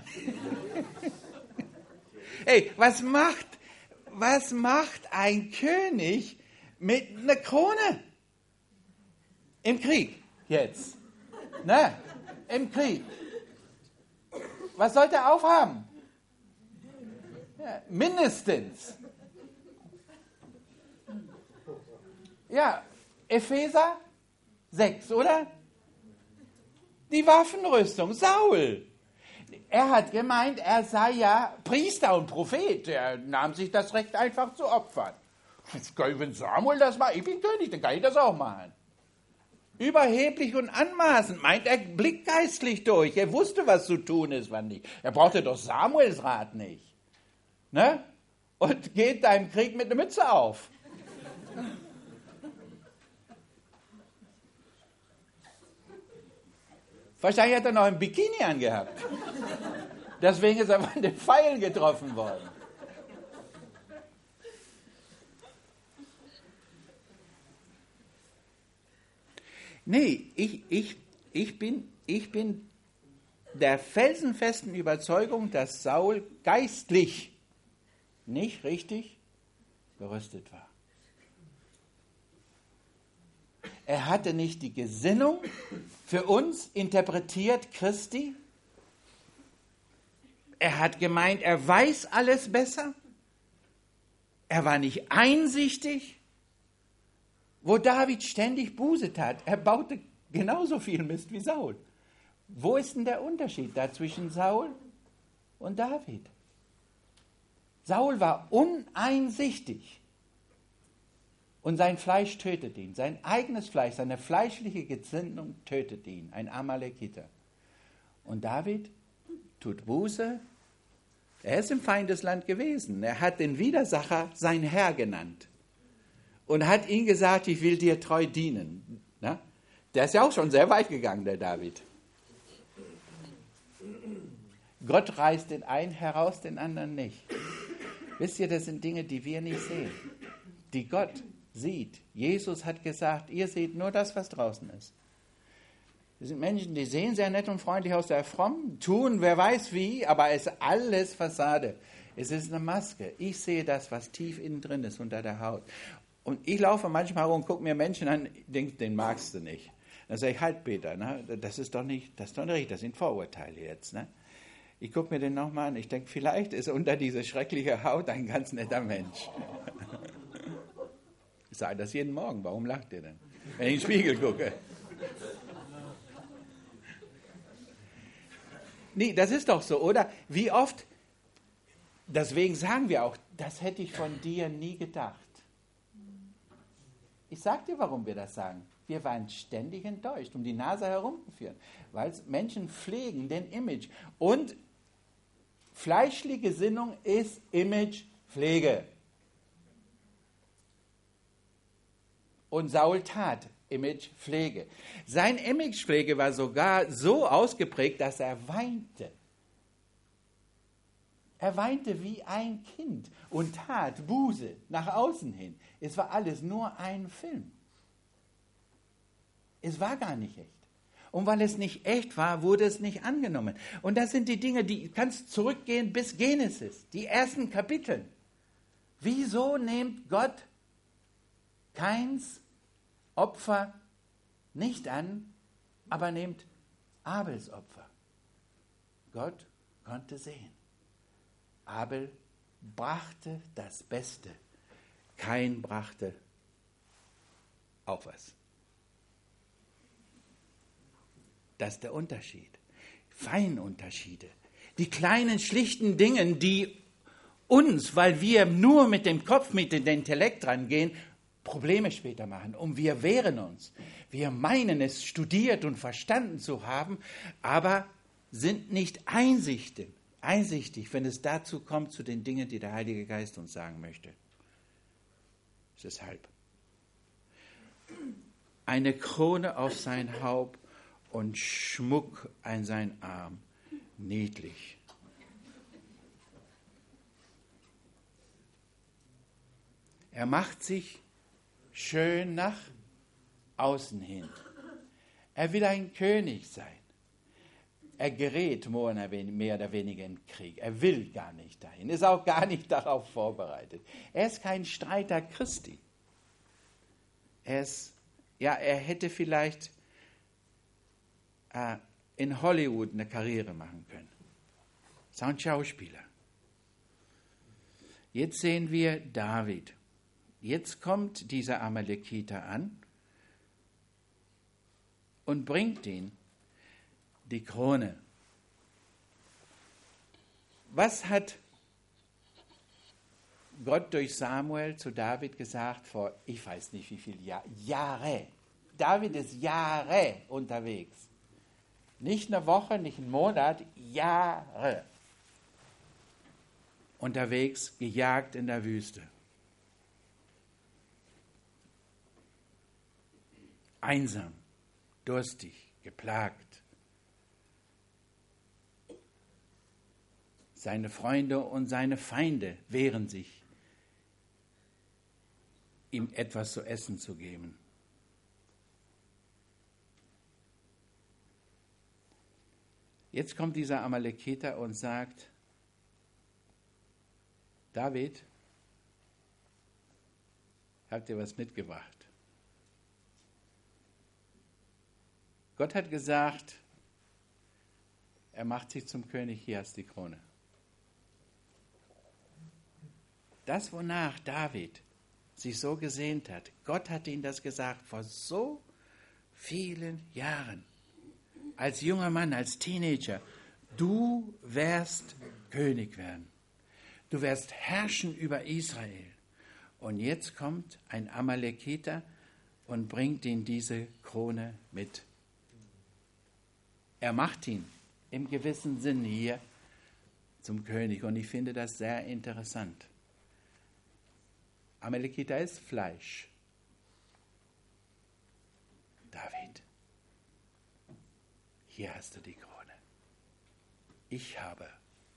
Hey, was macht, was macht ein König mit einer Krone? Im Krieg jetzt. Ne? Im Krieg. Was sollte er aufhaben? Ja, mindestens. Ja, Epheser sechs, oder? Die Waffenrüstung, Saul. Er hat gemeint, er sei ja Priester und Prophet. Er nahm sich das Recht einfach zu opfern. Wenn Samuel das macht, ich bin König, dann kann ich das auch machen. Überheblich und anmaßend, meint er blickgeistlich durch. Er wusste, was zu tun ist, wann nicht. Er brauchte doch Samuels Rat nicht. Ne? Und geht da im Krieg mit einer Mütze auf. Wahrscheinlich hat er noch ein Bikini angehabt. Deswegen ist er von den Pfeilen getroffen worden. Nee, ich, ich, ich, bin, ich bin der felsenfesten Überzeugung, dass Saul geistlich nicht richtig gerüstet war. Er hatte nicht die Gesinnung für uns interpretiert Christi. Er hat gemeint, er weiß alles besser. Er war nicht einsichtig. Wo David ständig Buße tat, er baute genauso viel Mist wie Saul. Wo ist denn der Unterschied da zwischen Saul und David? Saul war uneinsichtig und sein Fleisch tötet ihn. Sein eigenes Fleisch, seine fleischliche Gesinnung tötet ihn, ein Amalekiter. Und David tut Buße, Er ist im Feindesland gewesen. Er hat den Widersacher sein Herr genannt und hat ihm gesagt, ich will dir treu dienen. Na? Der ist ja auch schon sehr weit gegangen, der David. Gott reißt den einen heraus, den anderen nicht. Wisst ihr, das sind Dinge, die wir nicht sehen, die Gott sieht. Jesus hat gesagt, ihr seht nur das, was draußen ist. Das sind Menschen, die sehen sehr nett und freundlich aus, sehr fromm, tun wer weiß wie, aber es ist alles Fassade. Es ist eine Maske. Ich sehe das, was tief innen drin ist, unter der Haut. Und ich laufe manchmal rum und gucke mir Menschen an, denke, den magst du nicht. Dann sage ich, halt Peter, ne? das ist doch nicht, das ist doch nicht richtig, das sind Vorurteile jetzt. Ne? Ich gucke mir den nochmal an, ich denke, vielleicht ist unter dieser schrecklichen Haut ein ganz netter Mensch. Ich sage das jeden Morgen, warum lacht ihr denn, wenn ich in den Spiegel gucke? Nee, das ist doch so, oder? Wie oft, deswegen sagen wir auch, das hätte ich von dir nie gedacht. Ich sage dir, warum wir das sagen. Wir waren ständig enttäuscht, um die Nase herumzuführen, weil Menschen pflegen den Image. Und fleischliche Gesinnung ist Imagepflege. Und Saul tat Imagepflege. Sein Imagepflege war sogar so ausgeprägt, dass er weinte. Er weinte wie ein Kind und tat Buße nach außen hin. Es war alles nur ein Film. Es war gar nicht echt. Und weil es nicht echt war, wurde es nicht angenommen. Und das sind die Dinge, die kannst zurückgehen bis Genesis, die ersten Kapitel. Wieso nimmt Gott Kains Opfer nicht an, aber nimmt Abels Opfer? Gott konnte sehen. Abel brachte das Beste. Kain brachte auch was. Das ist der Unterschied. Feinunterschiede. Die kleinen, schlichten Dinge, die uns, weil wir nur mit dem Kopf, mit dem Intellekt rangehen, Probleme später machen. Und wir wehren uns. Wir meinen es studiert und verstanden zu haben, aber sind nicht einsichtig, einsichtig, wenn es dazu kommt, zu den Dingen, die der Heilige Geist uns sagen möchte. Deshalb. Eine Krone auf sein Haupt und Schmuck an seinen Arm. Niedlich. Er macht sich schön nach außen hin. Er will ein König sein. Er gerät mehr oder weniger in Krieg. Er will gar nicht dahin. Ist auch gar nicht darauf vorbereitet. Er ist kein Streiter Christi. Er ist, ja, er hätte vielleicht äh, in Hollywood eine Karriere machen können. Ist auch ein Schauspieler. Jetzt sehen wir David. Jetzt kommt dieser Amalekiter an und bringt ihn die Krone. Was hat Gott durch Samuel zu David gesagt vor, ich weiß nicht wie viele Jahr, Jahre? David ist Jahre unterwegs. Nicht eine Woche, nicht einen Monat, Jahre. Unterwegs, gejagt in der Wüste. Einsam, durstig, geplagt. Seine Freunde und seine Feinde wehren sich, ihm etwas zu essen zu geben. Jetzt kommt dieser Amalekiter und sagt, David, habt ihr was mitgebracht? Gott hat gesagt, er macht sich zum König, hier hast die Krone. Das, wonach David sich so gesehnt hat, Gott hat ihm das gesagt vor so vielen Jahren. Als junger Mann, als Teenager, du wirst König werden. Du wirst herrschen über Israel. Und jetzt kommt ein Amalekiter und bringt ihm diese Krone mit. Er macht ihn im gewissen Sinn hier zum König. Und ich finde das sehr interessant. Amalekiter ist Fleisch. David, hier hast du die Krone. Ich habe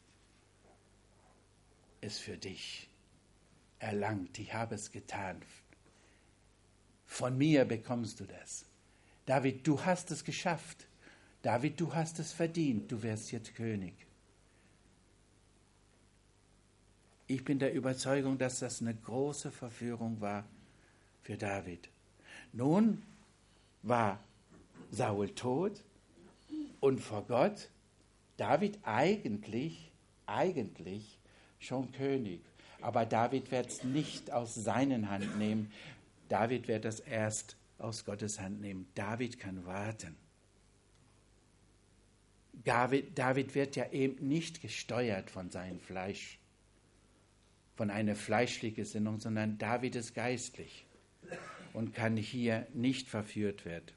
es für dich erlangt. Ich habe es getan. Von mir bekommst du das. David, du hast es geschafft. David, du hast es verdient. Du wirst jetzt König. Ich bin der Überzeugung, dass das eine große Verführung war für David. Nun war Saul tot und vor Gott David eigentlich, eigentlich schon König. Aber David wird es nicht aus seinen Hand nehmen. David wird es erst aus Gottes Hand nehmen. David kann warten. David, David wird ja eben nicht gesteuert von seinem Fleisch, von einer fleischlichen Gesinnung, sondern David ist geistlich und kann hier nicht verführt werden.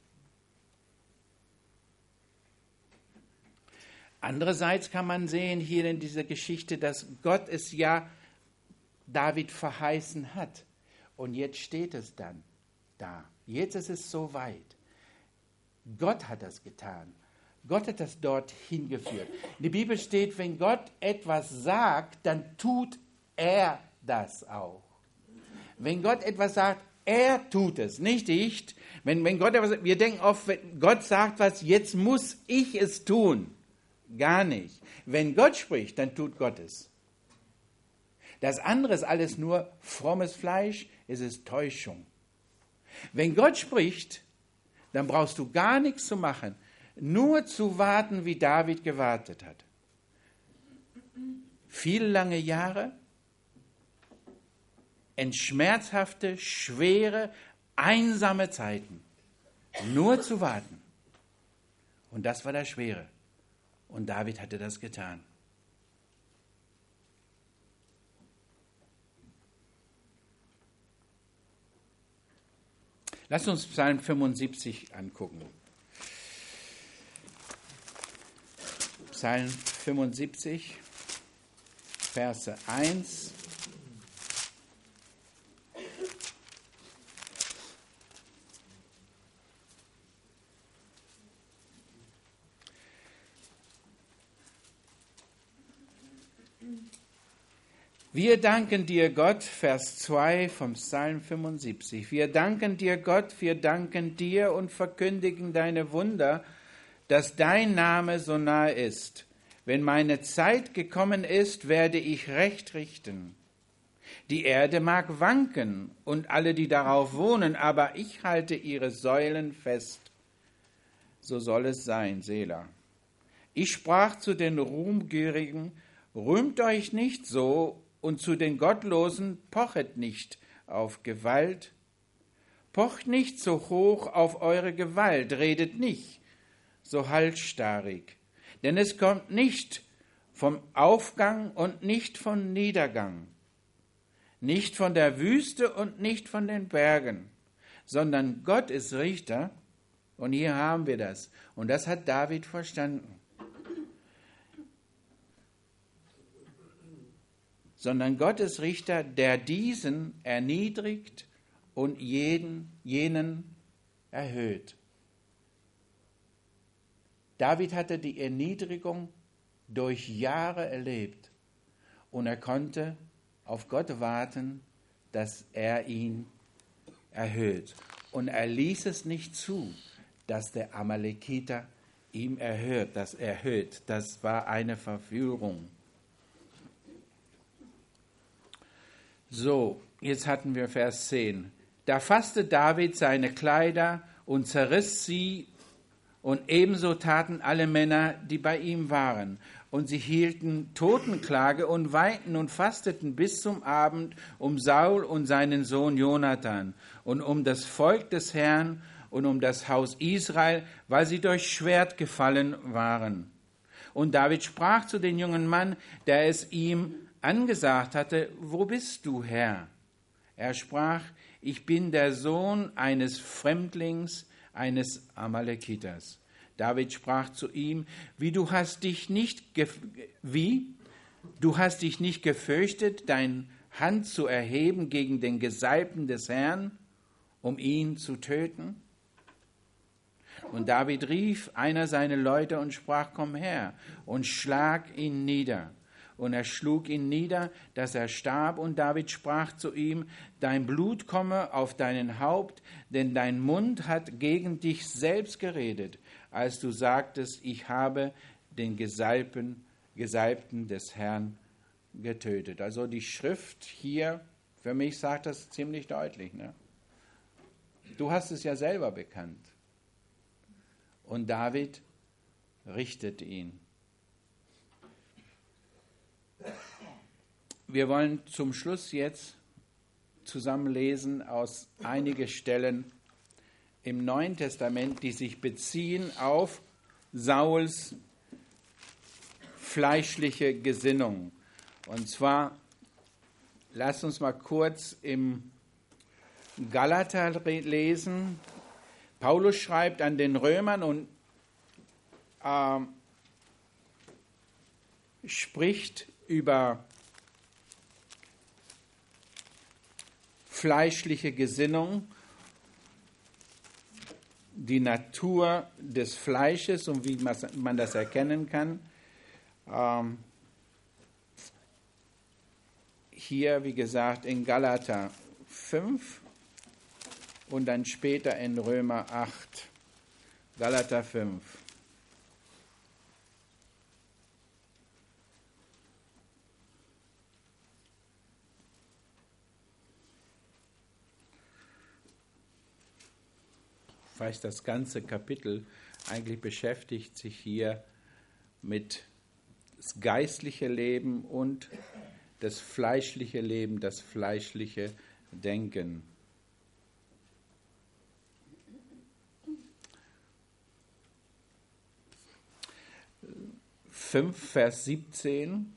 Andererseits kann man sehen hier in dieser Geschichte, dass Gott es ja David verheißen hat. Und jetzt steht es dann da. Jetzt ist es soweit. Gott hat das getan. Gott hat das dort hingeführt. In der Bibel steht, wenn Gott etwas sagt, dann tut er das auch. Wenn Gott etwas sagt, er tut es, nicht ich. Wenn, wenn Gott etwas, wir denken oft, wenn Gott sagt was, jetzt muss ich es tun. Gar nicht. Wenn Gott spricht, dann tut Gott es. Das andere ist alles nur frommes Fleisch, es ist Täuschung. Wenn Gott spricht, dann brauchst du gar nichts zu machen, nur zu warten, wie David gewartet hat. Viele lange Jahre, in schmerzhafte, schwere, einsame Zeiten, nur zu warten. Und das war das Schwere. Und David hatte das getan. Lass uns Psalm fünfundsiebzig angucken. Psalm fünfundsiebzig, Verse eins. Wir danken dir, Gott, Vers zwei vom Psalm fünfundsiebzig. Wir danken dir, Gott, wir danken dir und verkündigen deine Wunder, dass dein Name so nahe ist. Wenn meine Zeit gekommen ist, werde ich Recht richten. Die Erde mag wanken und alle, die darauf wohnen, aber ich halte ihre Säulen fest. So soll es sein, Selah. Ich sprach zu den Ruhmgierigen, rühmt euch nicht so, und zu den Gottlosen pochet nicht auf Gewalt. Pocht nicht so hoch auf eure Gewalt, redet nicht so halsstarrig. Denn es kommt nicht vom Aufgang und nicht vom Niedergang, nicht von der Wüste und nicht von den Bergen, sondern Gott ist Richter. Und hier haben wir das. Und das hat David verstanden. Sondern Gott ist Richter, der diesen erniedrigt und jeden, jenen erhöht. David hatte die Erniedrigung durch Jahre erlebt und er konnte auf Gott warten, dass er ihn erhöht. Und er ließ es nicht zu, dass der Amalekiter ihm erhöht, das erhöht. Das war eine Verführung. So, jetzt hatten wir Vers zehn. Da fasste David seine Kleider und zerriss sie, und ebenso taten alle Männer, die bei ihm waren. Und sie hielten Totenklage und weinten und fasteten bis zum Abend um Saul und seinen Sohn Jonathan und um das Volk des Herrn und um das Haus Israel, weil sie durch Schwert gefallen waren. Und David sprach zu dem jungen Mann, der es ihm angesagt hatte, wo bist du, Herr? Er sprach, ich bin der Sohn eines Fremdlings, eines Amalekiters. David sprach zu ihm, wie du hast dich nicht, gef- wie? Du hast dich nicht gefürchtet, deine Hand zu erheben gegen den Gesalbten des Herrn, um ihn zu töten? Und David rief einer seiner Leute und sprach, komm her und schlag ihn nieder. Und er schlug ihn nieder, dass er starb. Und David sprach zu ihm, dein Blut komme auf deinen Haupt, denn dein Mund hat gegen dich selbst geredet, als du sagtest, ich habe den Gesalbten, Gesalbten des Herrn getötet. Also die Schrift hier, für mich sagt das ziemlich deutlich. Ne? Du hast es ja selber bekannt. Und David richtet ihn. Wir wollen zum Schluss jetzt zusammen lesen aus einigen Stellen im Neuen Testament, die sich beziehen auf Sauls fleischliche Gesinnung. Und zwar, lasst uns mal kurz im Galater lesen. Paulus schreibt an den Römern und äh, spricht über fleischliche Gesinnung, die Natur des Fleisches und wie man das erkennen kann. Ähm, hier, wie gesagt, in Galater fünf und dann später in Römer acht. Galater fünf. Ich weiß, das ganze Kapitel eigentlich beschäftigt sich hier mit das geistliche Leben und das fleischliche Leben, das fleischliche Denken. fünf, Vers siebzehn.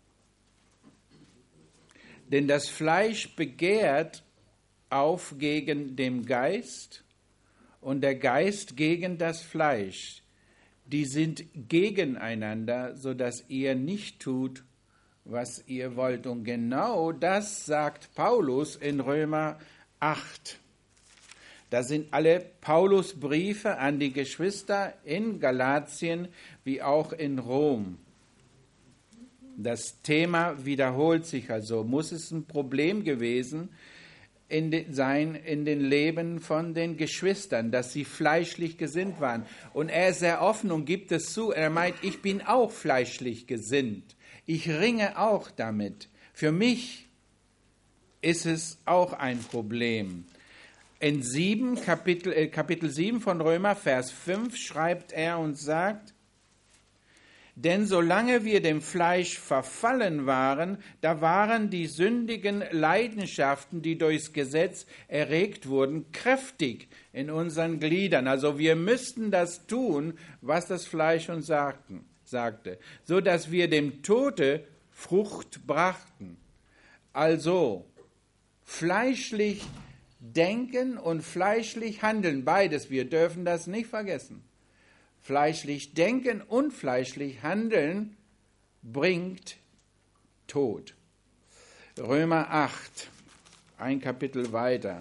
Denn das Fleisch begehrt auf gegen den Geist und der Geist gegen das Fleisch. Die sind gegeneinander, sodass ihr nicht tut, was ihr wollt. Und genau das sagt Paulus in Römer acht. Da sind alle Paulus-Briefe an die Geschwister in Galatien wie auch in Rom. Das Thema wiederholt sich also. Muss es ein Problem gewesen in de, sein in den Leben von den Geschwistern, dass sie fleischlich gesinnt waren. Und er ist sehr offen und gibt es zu. Er meint, ich bin auch fleischlich gesinnt. Ich ringe auch damit. Für mich ist es auch ein Problem. In sieben, Kapitel, äh, Kapitel sieben von Römer, Vers fünf, schreibt er und sagt, denn solange wir dem Fleisch verfallen waren, da waren die sündigen Leidenschaften, die durchs Gesetz erregt wurden, kräftig in unseren Gliedern. Also wir müssten das tun, was das Fleisch uns sagten, sagte, so dass wir dem Tode Frucht brachten. Also fleischlich denken und fleischlich handeln, beides, wir dürfen das nicht vergessen. Fleischlich denken und fleischlich handeln bringt Tod. Römer acht, ein Kapitel weiter.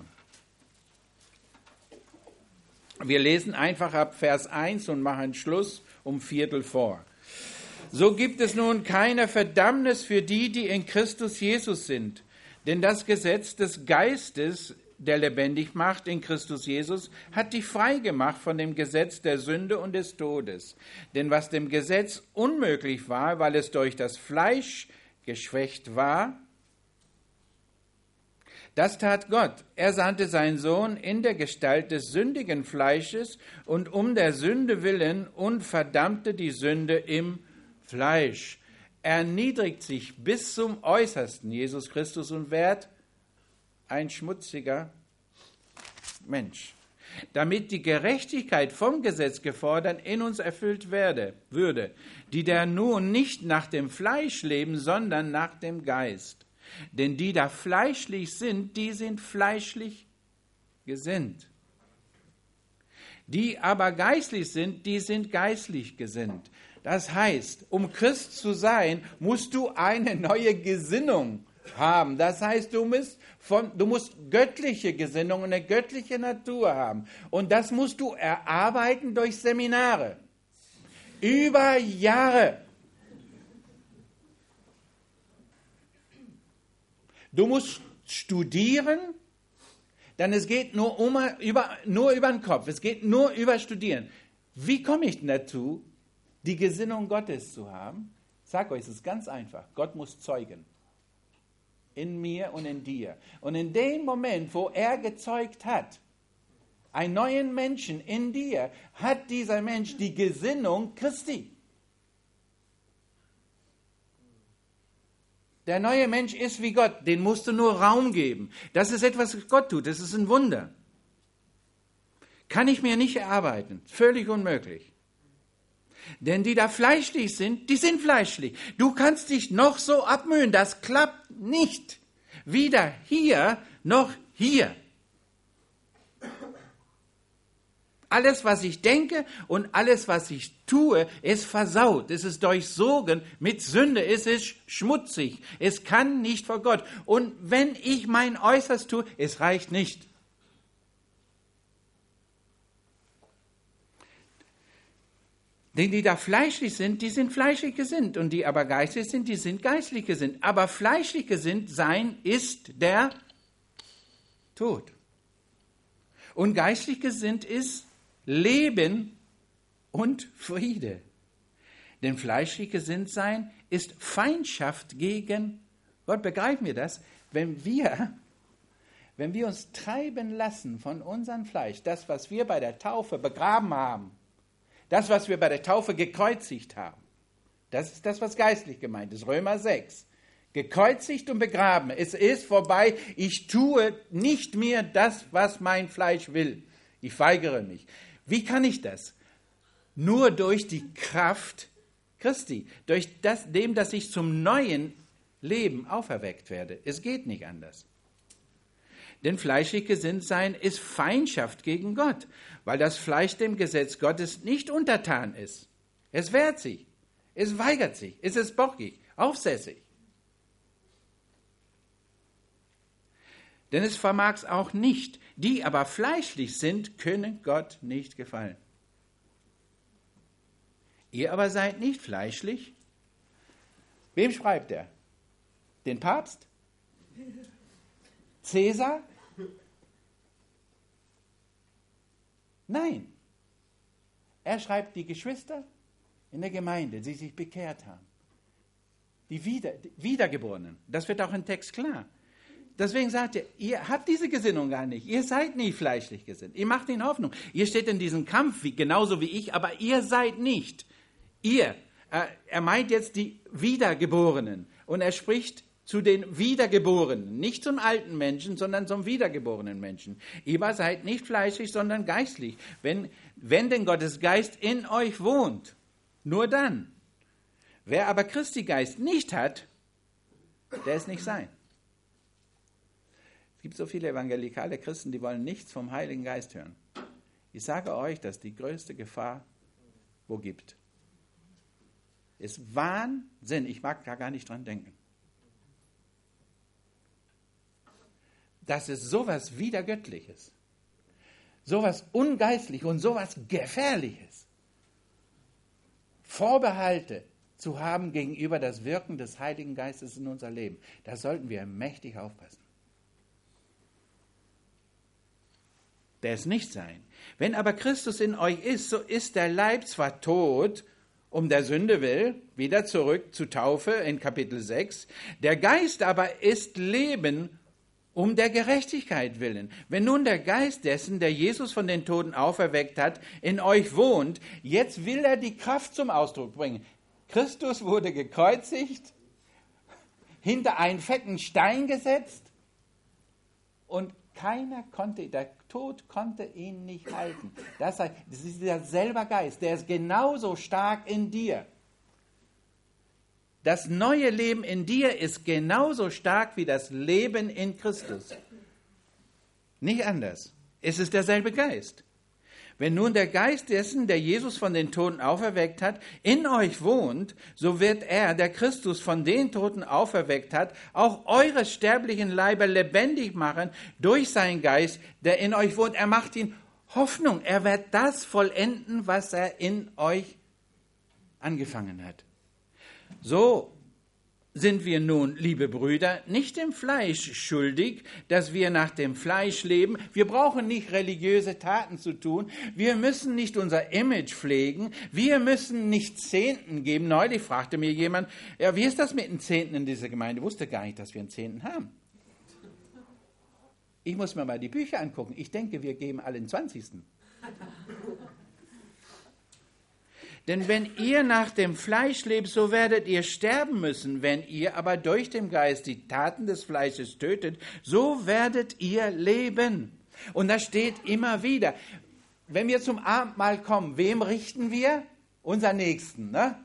Wir lesen einfach ab Vers eins und machen Schluss um Viertel vor. So gibt es nun keine Verdammnis für die, die in Christus Jesus sind. Denn das Gesetz des Geistes, der lebendig macht in Christus Jesus, hat dich frei gemacht von dem Gesetz der Sünde und des Todes. Denn was dem Gesetz unmöglich war, weil es durch das Fleisch geschwächt war, das tat Gott. Er sandte seinen Sohn in der Gestalt des sündigen Fleisches und um der Sünde willen und verdammte die Sünde im Fleisch. Er erniedrigt sich bis zum Äußersten, Jesus Christus, und wird ein schmutziger Mensch, damit die Gerechtigkeit vom Gesetz gefordert in uns erfüllt werde, würde, die da nun nicht nach dem Fleisch leben, sondern nach dem Geist. Denn die da fleischlich sind, die sind fleischlich gesinnt. Die aber geistlich sind, die sind geistlich gesinnt. Das heißt, um Christ zu sein, musst du eine neue Gesinnung haben. Das heißt, du musst, von, du musst göttliche Gesinnung, eine göttliche Natur haben. Und das musst du erarbeiten durch Seminare. Über Jahre. Du musst studieren, denn es geht nur, um, über, nur über den Kopf. Es geht nur über Studieren. Wie komme ich denn dazu, die Gesinnung Gottes zu haben? Ich sage euch, es ist ganz einfach. Gott muss zeugen. In mir und in dir. Und in dem Moment, wo er gezeugt hat, einen neuen Menschen in dir, hat dieser Mensch die Gesinnung Christi. Der neue Mensch ist wie Gott, den musst du nur Raum geben. Das ist etwas, was Gott tut, das ist ein Wunder. Kann ich mir nicht erarbeiten, völlig unmöglich. Denn die da fleischlich sind, die sind fleischlich. Du kannst dich noch so abmühen, das klappt nicht. Weder hier noch hier. Alles, was ich denke und alles, was ich tue, ist versaut. Es ist durchsogen mit Sünde. Es ist schmutzig. Es kann nicht vor Gott. Und wenn ich mein Äußerstes tue, es reicht nicht. Denn die da fleischlich sind, die sind fleischlich gesinnt. Und die aber geistlich sind, die sind geistlich gesinnt. Aber fleischlich gesinnt sein ist der Tod. Und geistlich gesinnt ist Leben und Friede. Denn fleischlich gesinnt sein ist Feindschaft gegen Gott. Begreifen wir das? Wenn wir, wenn wir uns treiben lassen von unserem Fleisch, das, was wir bei der Taufe begraben haben, das, was wir bei der Taufe gekreuzigt haben, das ist das, was geistlich gemeint ist. Römer sechs. Gekreuzigt und begraben. Es ist vorbei. Ich tue nicht mehr das, was mein Fleisch will. Ich weigere mich. Wie kann ich das? Nur durch die Kraft Christi. Durch das, dem, dass ich zum neuen Leben auferweckt werde. Es geht nicht anders. Denn fleischlich gesinnt sein ist Feindschaft gegen Gott, weil das Fleisch dem Gesetz Gottes nicht untertan ist. Es wehrt sich, es weigert sich, es ist bockig, aufsässig. Denn es vermag es auch nicht. Die aber fleischlich sind, können Gott nicht gefallen. Ihr aber seid nicht fleischlich. Wem schreibt er? Den Papst? Cäsar? Nein. Er schreibt die Geschwister in der Gemeinde, die sich bekehrt haben. Die, Wieder, die Wiedergeborenen. Das wird auch im Text klar. Deswegen sagt er, ihr habt diese Gesinnung gar nicht. Ihr seid nie fleischlich gesinnt. Ihr macht ihnen Hoffnung. Ihr steht in diesem Kampf, wie, genauso wie ich, aber ihr seid nicht. Ihr, äh, er meint jetzt die Wiedergeborenen. Und er spricht zu den Wiedergeborenen. Nicht zum alten Menschen, sondern zum wiedergeborenen Menschen. Ihr seid nicht fleischlich, sondern geistlich. Wenn, wenn denn Gottes Geist in euch wohnt, nur dann. Wer aber Christi Geist nicht hat, der ist nicht sein. Es gibt so viele evangelikale Christen, die wollen nichts vom Heiligen Geist hören. Ich sage euch, dass die größte Gefahr wo gibt. Ist Wahnsinn. Ich mag da gar nicht dran denken. Das ist sowas Widergöttliches. Sowas Ungeistliches und sowas Gefährliches. Vorbehalte zu haben gegenüber das Wirken des Heiligen Geistes in unser Leben. Da sollten wir mächtig aufpassen. Der ist nicht sein. Wenn aber Christus in euch ist, so ist der Leib zwar tot, um der Sünde will, wieder zurück zur Taufe in Kapitel sechs, der Geist aber ist Leben um der Gerechtigkeit willen. Wenn nun der Geist dessen, der Jesus von den Toten auferweckt hat, in euch wohnt, jetzt will er die Kraft zum Ausdruck bringen. Christus wurde gekreuzigt, hinter einen fetten Stein gesetzt und keiner konnte, der Tod konnte ihn nicht halten. Das heißt, das ist der selber Geist, der ist genauso stark in dir. Das neue Leben in dir ist genauso stark wie das Leben in Christus. Nicht anders. Es ist derselbe Geist. Wenn nun der Geist dessen, der Jesus von den Toten auferweckt hat, in euch wohnt, so wird er, der Christus von den Toten auferweckt hat, auch eure sterblichen Leiber lebendig machen durch seinen Geist, der in euch wohnt. Er macht ihn Hoffnung. Er wird das vollenden, was er in euch angefangen hat. So sind wir nun, liebe Brüder, nicht dem Fleisch schuldig, dass wir nach dem Fleisch leben. Wir brauchen nicht religiöse Taten zu tun. Wir müssen nicht unser Image pflegen. Wir müssen nicht Zehnten geben. Neulich fragte mir jemand, ja, wie ist das mit den Zehnten in dieser Gemeinde? Ich wusste gar nicht, dass wir einen Zehnten haben. Ich muss mir mal die Bücher angucken. Ich denke, wir geben alle den Zwanzigsten. Denn wenn ihr nach dem Fleisch lebt, so werdet ihr sterben müssen. Wenn ihr aber durch den Geist die Taten des Fleisches tötet, so werdet ihr leben. Und das steht immer wieder. Wenn wir zum Abendmahl kommen, wem richten wir? Unser Nächsten, ne?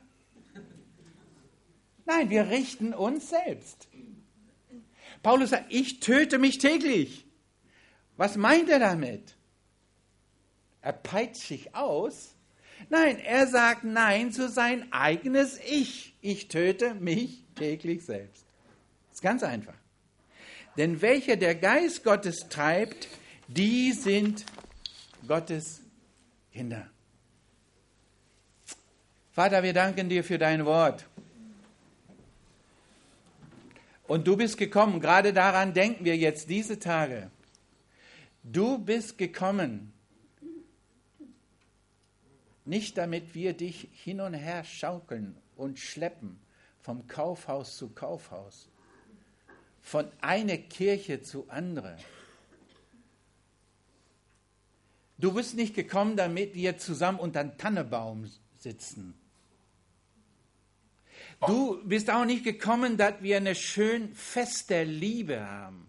Nein, wir richten uns selbst. Paulus sagt, ich töte mich täglich. Was meint er damit? Er peitscht sich aus. Nein, er sagt Nein zu sein eigenes Ich. Ich töte mich täglich selbst. Das ist ganz einfach. Denn welche der Geist Gottes treibt, die sind Gottes Kinder. Vater, wir danken dir für dein Wort. Und du bist gekommen, gerade daran denken wir jetzt diese Tage. Du bist gekommen, nicht damit wir dich hin und her schaukeln und schleppen, vom Kaufhaus zu Kaufhaus, von einer Kirche zu andere. Du bist nicht gekommen, damit wir zusammen unter einem Tannenbaum sitzen. Du bist auch nicht gekommen, dass wir eine schön Fest der Liebe haben,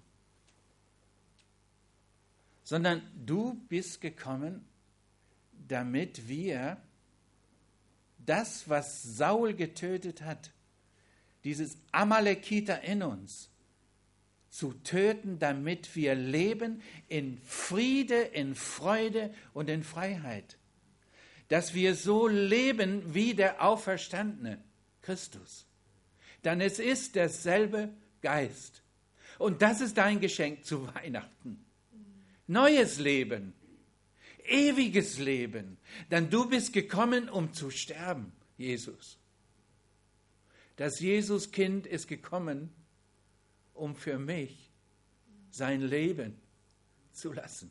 sondern du bist gekommen, damit wir das, was Saul getötet hat, dieses Amalekiter in uns, zu töten, damit wir leben in Friede, in Freude und in Freiheit. Dass wir so leben wie der auferstandene Christus. Denn es ist derselbe Geist. Und das ist dein Geschenk zu Weihnachten. Neues Leben. Ewiges Leben, denn du bist gekommen, um zu sterben, Jesus. Das Jesuskind ist gekommen, um für mich sein Leben zu lassen.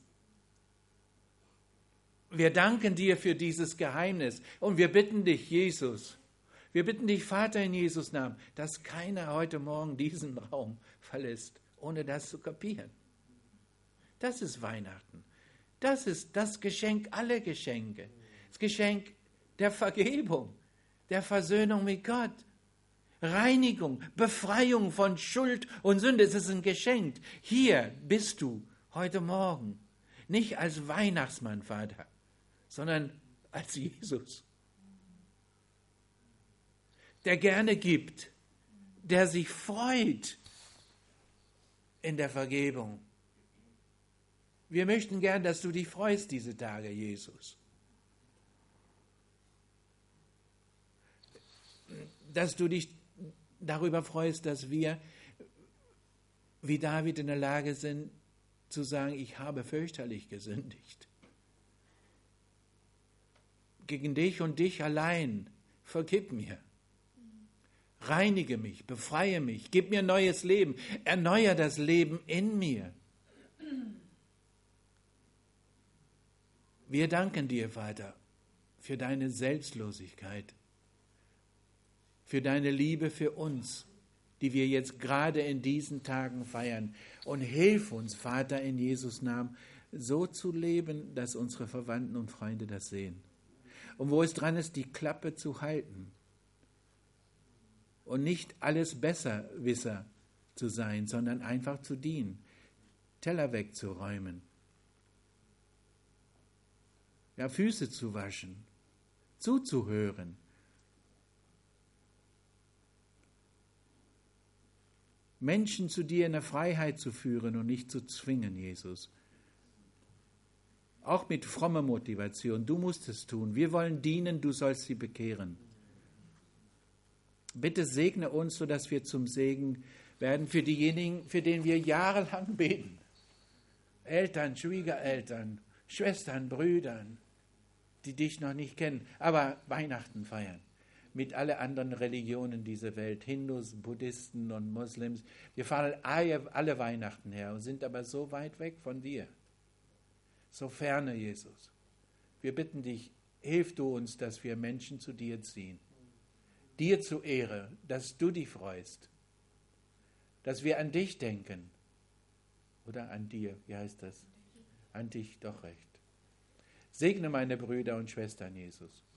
Wir danken dir für dieses Geheimnis und wir bitten dich, Jesus, wir bitten dich, Vater, in Jesus Namen, dass keiner heute Morgen diesen Raum verlässt, ohne das zu kapieren. Das ist Weihnachten. Das ist das Geschenk aller Geschenke. Das Geschenk der Vergebung, der Versöhnung mit Gott, Reinigung, Befreiung von Schuld und Sünde. Es ist ein Geschenk. Hier bist du heute Morgen. Nicht als Weihnachtsmann, Vater, sondern als Jesus. Der gerne gibt, der sich freut in der Vergebung. Wir möchten gern, dass du dich freust diese Tage, Jesus. Dass du dich darüber freust, dass wir, wie David, in der Lage sind, zu sagen, ich habe fürchterlich gesündigt. Gegen dich und dich allein, vergib mir. Reinige mich, befreie mich, gib mir neues Leben, erneuere das Leben in mir. Wir danken dir, Vater, für deine Selbstlosigkeit, für deine Liebe für uns, die wir jetzt gerade in diesen Tagen feiern. Und hilf uns, Vater, in Jesus Namen, so zu leben, dass unsere Verwandten und Freunde das sehen. Und wo es dran ist, die Klappe zu halten und nicht alles Besserwisser zu sein, sondern einfach zu dienen, Teller wegzuräumen, ja, Füße zu waschen, zuzuhören. Menschen zu dir in der Freiheit zu führen und nicht zu zwingen, Jesus. Auch mit frommer Motivation. Du musst es tun. Wir wollen dienen, du sollst sie bekehren. Bitte segne uns, sodass wir zum Segen werden für diejenigen, für denen wir jahrelang beten. Eltern, Schwiegereltern, Schwestern, Brüdern, die dich noch nicht kennen, aber Weihnachten feiern. Mit allen anderen Religionen dieser Welt, Hindus, Buddhisten und Moslems. Wir fahren alle, alle Weihnachten her und sind aber so weit weg von dir. So ferne, Jesus. Wir bitten dich, hilf du uns, dass wir Menschen zu dir ziehen. Dir zur Ehre, dass du dich freust. Dass wir an dich denken. Oder an dir, wie heißt das? An dich, doch recht. Segne meine Brüder und Schwestern, Jesus.